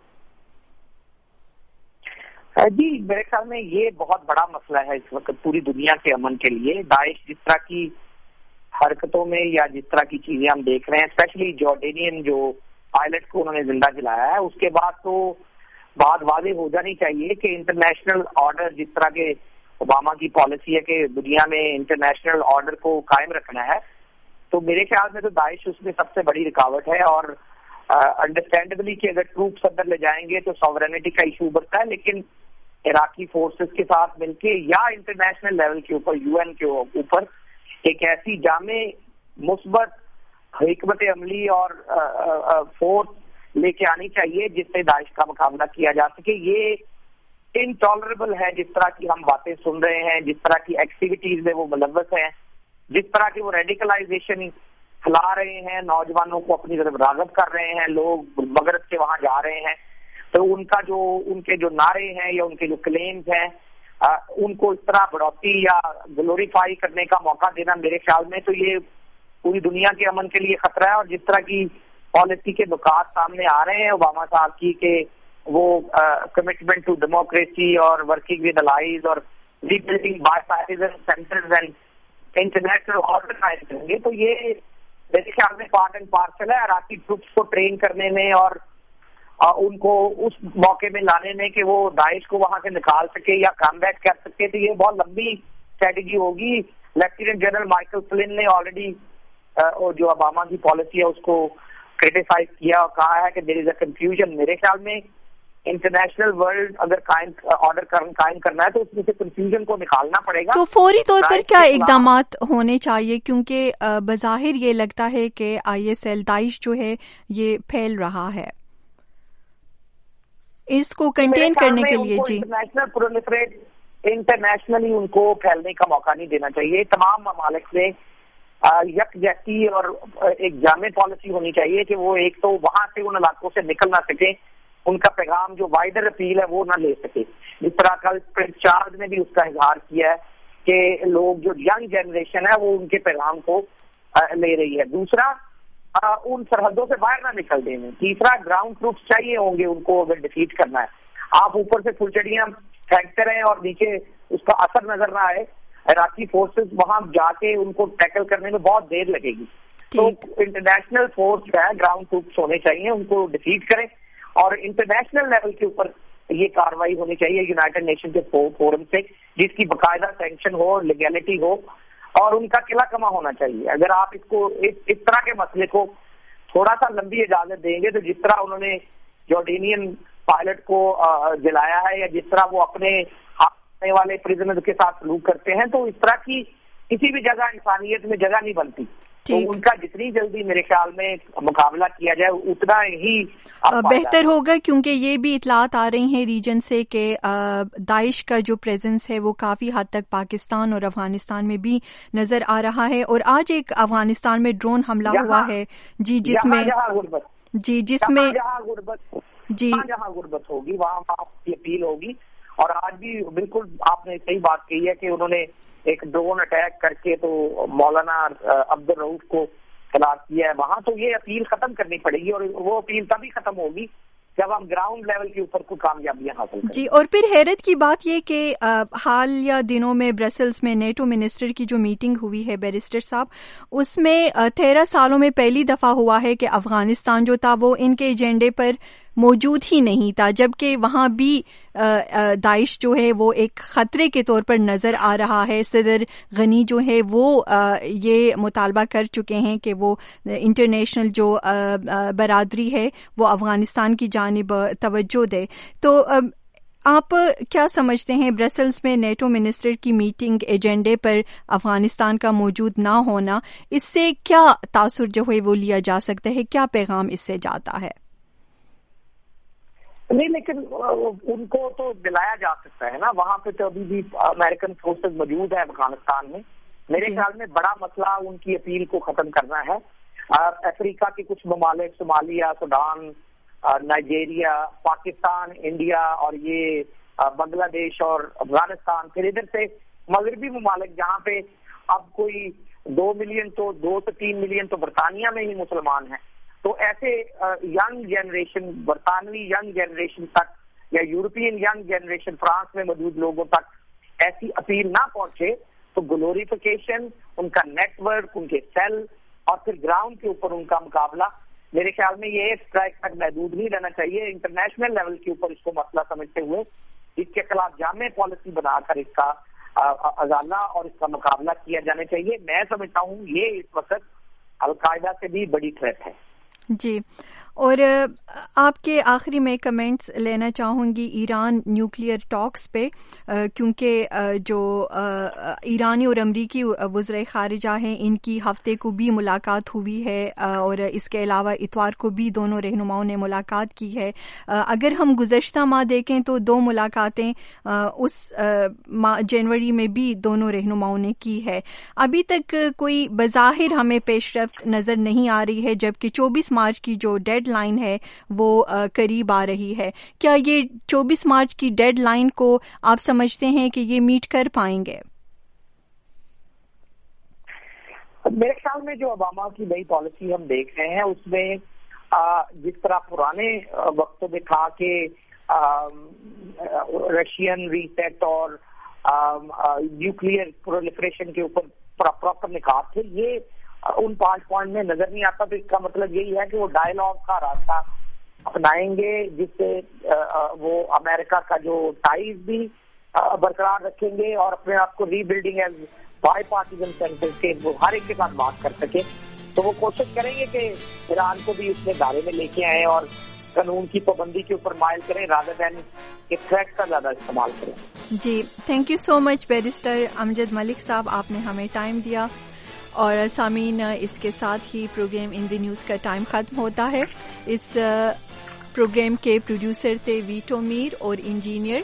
جی میرے خیال میں یہ بہت بڑا مسئلہ ہے اس وقت پوری دنیا کے امن کے لیے۔ داعش جس طرح کی حرکتوں میں یا جس طرح کی چیزیں ہم دیکھ رہے ہیں، اسپیشلی جارڈینین جو پائلٹ کو انہوں نے زندہ جلایا ہے، اس کے بعد تو بات واضح ہو جانی چاہیے کہ انٹرنیشنل آرڈر، جس طرح کے اوباما کی پالیسی ہے کہ دنیا میں انٹرنیشنل آرڈر کو قائم رکھنا ہے، تو میرے خیال میں تو داعش اس میں سب سے بڑی رکاوٹ ہے۔ اور انڈرسٹینڈیبلی کہ اگر ٹروپس اندر لے جائیں گے تو ساورینٹی کا ایشو ابھرتا ہے، لیکن عراقی فورسز کے ساتھ مل کے یا انٹرنیشنل لیول کے اوپر، یو این کے اوپر ایک ایسی جامع مثبت حکمت عملی اور فورس لے کے آنی چاہیے جس سے داعش کا مقابلہ کیا جا سکے۔ یہ انٹالریبل ہے جس طرح کی ہم باتیں سن رہے ہیں، جس طرح کی ایکٹیویٹیز میں وہ ملوث ہیں، جس طرح کی وہ ریڈیکلائزیشن پھیلا رہے ہیں، نوجوانوں کو اپنی طرف راغب کر رہے ہیں، لوگ مغرب سے وہاں جا رہے ہیں، تو ان کا جو ان کے جو نعرے ہیں یا ان کے جو کلیمز ہیں ان کو اس طرح بڑھوتی یا گلوریفائی کرنے کا موقع دینا میرے خیال میں تو یہ پوری دنیا کے امن کے لیے خطرہ ہے۔ اور جس طرح کی پالیسی کے نکات سامنے آ رہے ہیں اوباما صاحب کی کہ وہ کمٹمنٹ ٹو ڈیموکریسی اور ورکنگ ود الائز اور rebuilding bipartisan centres and international order قائم کریں گے، تو یہ میرے خیال میں پارٹ اینڈ پارسل ہے عراقی ٹروپس کو ٹرین کرنے میں اور ان کو اس موقع میں لانے میں کہ وہ داعش کو وہاں سے نکال سکے یا کم بیک کر سکے۔ تو یہ بہت لمبی اسٹریٹجی ہوگی۔ لیفٹیننٹ جنرل مائیکل فلن نے آلریڈی جو اوباما کی پالیسی ہے اس کو کریٹیسائز کیا اور کہا ہے کہ دیر از اے کنفیوژن۔ میرے خیال میں انٹرنیشنل ورلڈ اگر قائم آرڈر قائم کرنا ہے تو اس میں سے کنفیوژن کو نکالنا پڑے گا۔ تو فوری طور پر کیا اقدامات ہونے چاہیے؟ کیونکہ بظاہر یہ لگتا ہے کہ آئی ایس ایل داعش جو ہے یہ پھیل رہا ہے، اس کو کنٹین کرنے کے لیے جی انٹرنیشنل پرولیفریٹ انٹرنیشنلی ان کو پھیلنے کا موقع نہیں دینا چاہیے۔ تمام ممالک سے یکجہتی اور ایک جامع پالیسی ہونی چاہیے کہ وہ ایک تو وہاں سے ان علاقوں سے نکل نہ سکے، ان کا پیغام جو وائڈر اپیل ہے وہ نہ لے سکے۔ جس طرح کل پرنس چارلز نے بھی اس کا اظہار کیا ہے کہ لوگ جو ینگ جنریشن ہے وہ ان کے پیغام کو لے رہی ہے۔ دوسرا ان سرحدوں سے باہر نہ نکل دینے۔ تیسرا گراؤنڈ ٹروپس چاہیے ہوں گے ان کو اگر ڈیفیٹ کرنا ہے۔ آپ اوپر سے پھلچڑیاں پھینکتے رہیں اور نیچے اس کا اثر نظر نہ آئے، عراقی فورسز وہاں جا کے ان کو ٹیکل کرنے میں بہت دیر لگے گی۔ تو انٹرنیشنل فورس جو ہے گراؤنڈ ٹروپس ہونے چاہیے، ان کو ڈیفیٹ کریں اور انٹرنیشنل لیول کے اوپر یہ کاروائی ہونی چاہیے یونائٹڈ نیشن کے فورم سے، جس کی باقاعدہ سینکشن ہو، لیگیلٹی ہو، اور ان کا قلعہ کما ہونا چاہیے. اگر آپ اس کو اس, اس طرح کے مسئلے کو تھوڑا سا لمبی اجازت دیں گے تو جس طرح انہوں نے جارڈینین پائلٹ کو جلایا ہے یا جس طرح وہ اپنے آنے والے پریزنر کے ساتھ سلوک کرتے ہیں، تو اس طرح کی کسی بھی جگہ انسانیت میں جگہ نہیں بنتی. تو ان کا جتنی جلدی میرے خیال میں مقابلہ کیا جائے اتنا ہی بہتر ہوگا، کیونکہ یہ بھی اطلاعات آ رہی ہیں ریجن سے کہ داعش کا جو پریزنس ہے وہ کافی حد تک پاکستان اور افغانستان میں بھی نظر آ رہا ہے. اور آج ایک افغانستان میں ڈرون حملہ ہوا ہے جی جس میں جی جس میں جی جہاں غربت ہوگی وہاں آپ کی اپیل ہوگی. اور آج بھی بالکل آپ نے صحیح بات کہی ہے کہ انہوں نے ایک ڈرون اٹیک کر کے تو مولانا عبد الرؤف کو ہلاک کیا ہے وہاں. تو یہ اپیل ختم کرنی پڑے گی، اور وہ اپیل تبھی ختم ہوگی جب ہم گراؤنڈ لیول کے اوپر کوئی کامیابیاں حاصل کریں. جی، اور پھر حیرت کی بات یہ کہ حال یا دنوں میں برسلز میں نیٹو منسٹر کی جو میٹنگ ہوئی ہے بیرسٹر صاحب، اس میں تیرہ سالوں میں پہلی دفعہ ہوا ہے کہ افغانستان جو تھا وہ ان کے ایجنڈے پر موجود ہی نہیں تھا، جبکہ وہاں بھی داعش جو ہے وہ ایک خطرے کے طور پر نظر آ رہا ہے. صدر غنی جو ہے وہ یہ مطالبہ کر چکے ہیں کہ وہ انٹرنیشنل جو برادری ہے وہ افغانستان کی جانب توجہ دے. تو آپ کیا سمجھتے ہیں برسلز میں نیٹو منسٹر کی میٹنگ ایجنڈے پر افغانستان کا موجود نہ ہونا، اس سے کیا تاثر جو ہے وہ لیا جا سکتا ہے، کیا پیغام اس سے جاتا ہے؟ نہیں، لیکن ان کو تو دلایا جا سکتا ہے نا، وہاں پہ تو ابھی بھی امریکن فورسز موجود ہے افغانستان میں. میرے خیال میں بڑا مسئلہ ان کی اپیل کو ختم کرنا ہے. افریقہ کے کچھ ممالک، Somalia, Sudan, Nigeria, Pakistan, India اور یہ بنگلہ دیش اور افغانستان، پھر ادھر سے مغربی ممالک جہاں پہ اب کوئی دو ملین تو دو سے تین ملین تو برطانیہ میں ہی مسلمان ہیں. تو ایسے ینگ جنریشن، برطانوی ینگ جنریشن تک یا یورپین ینگ جنریشن فرانس میں موجود لوگوں تک ایسی اپیل نہ پہنچے تو گلوریفیکیشن، ان کا نیٹ ورک، ان کے سیل اور پھر گراؤنڈ کے اوپر ان کا مقابلہ میرے خیال میں یہ اسٹرائک تک محدود نہیں رہنا چاہیے. انٹرنیشنل لیول کے اوپر اس کو مسئلہ سمجھتے ہوئے اس کے خلاف جامع پالیسی بنا کر اس کا ازالہ اور اس کا مقابلہ کیا جانا چاہیے. میں سمجھتا ہوں یہ اس وقت القاعدہ سے بھی بڑی تھریٹ ہے. جی، اور آپ کے آخری میں کمنٹس لینا چاہوں گی ایران نیوکلیئر ٹاکس پہ، کیونکہ جو ایرانی اور امریکی وزرائے خارجہ ہیں ان کی ہفتے کو بھی ملاقات ہوئی ہے، اور اس کے علاوہ اتوار کو بھی دونوں رہنماؤں نے ملاقات کی ہے. اگر ہم گزشتہ ماہ دیکھیں تو دو ملاقاتیں اس جنوری میں بھی دونوں رہنماؤں نے کی ہے. ابھی تک کوئی بظاہر ہمیں پیش رفت نظر نہیں آ رہی ہے، جبکہ چوبیس مارچ کی جو ڈیڈ لائن ہے وہ قریب آ رہی ہے. کیا یہ چوبیس مارچ کی ڈیڈ لائن کو آپ سمجھتے ہیں کہ یہ میٹ کر پائیں گے؟ میرے خیال میں جو اوباما کی نئی پالیسی ہم دیکھ رہے ہیں اس میں جس طرح پرانے وقتوں میں تھا کہ رشین ریسیٹ اور نیوکلیئر پرولیفریشن کے اوپر پراپر نکات تھے، یہ ان پانچ پوائنٹ میں نظر نہیں آتا. تو اس کا مطلب یہی ہے کہ وہ ڈائیلاگ کا راستہ اپنائیں گے جس سے وہ امریکہ کا جو ٹائز بھی برقرار رکھیں گے اور اپنے آپ کو rebuilding as bipartisan centre کے وہ ہر ایک کے ساتھ بات کر سکے. تو وہ کوشش کریں گے کہ ایران کو بھی اس میں دائرے میں لے کے آئیں اور قانون کی پابندی کے اوپر مائل کریں رادر دین کہ تھریٹ کا زیادہ استعمال کریں. جی، thank you so much barrister Amjad Malik صاحب، آپ نے ہمیں ٹائم دیا. اور سامعین، اس کے ساتھ ہی پروگرام ان دی نیوز کا ٹائم ختم ہوتا ہے. اس پروگرام کے پروڈیوسر تھے ویٹو میر اور انجینئر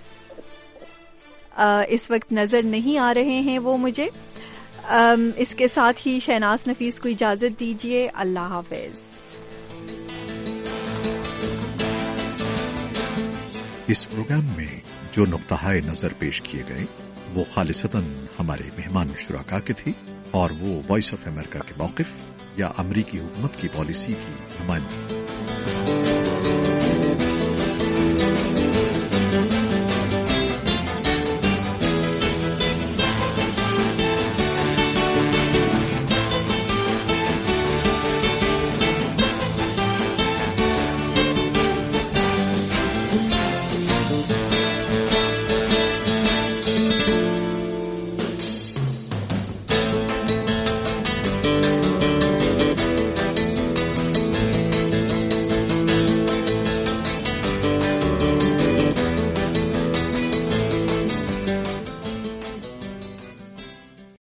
اس وقت نظر نہیں آ رہے ہیں وہ مجھے. اس کے ساتھ ہی شہناز نفیس کو اجازت دیجیے. اللہ حافظ. اس پروگرام میں جو نقطہ نظر پیش کیے گئے وہ خالصتاً ہمارے مہمان شرکا کے تھی اور وہ وائس آف امریکہ کے موقف یا امریکی حکومت کی پالیسی کی نمائندگی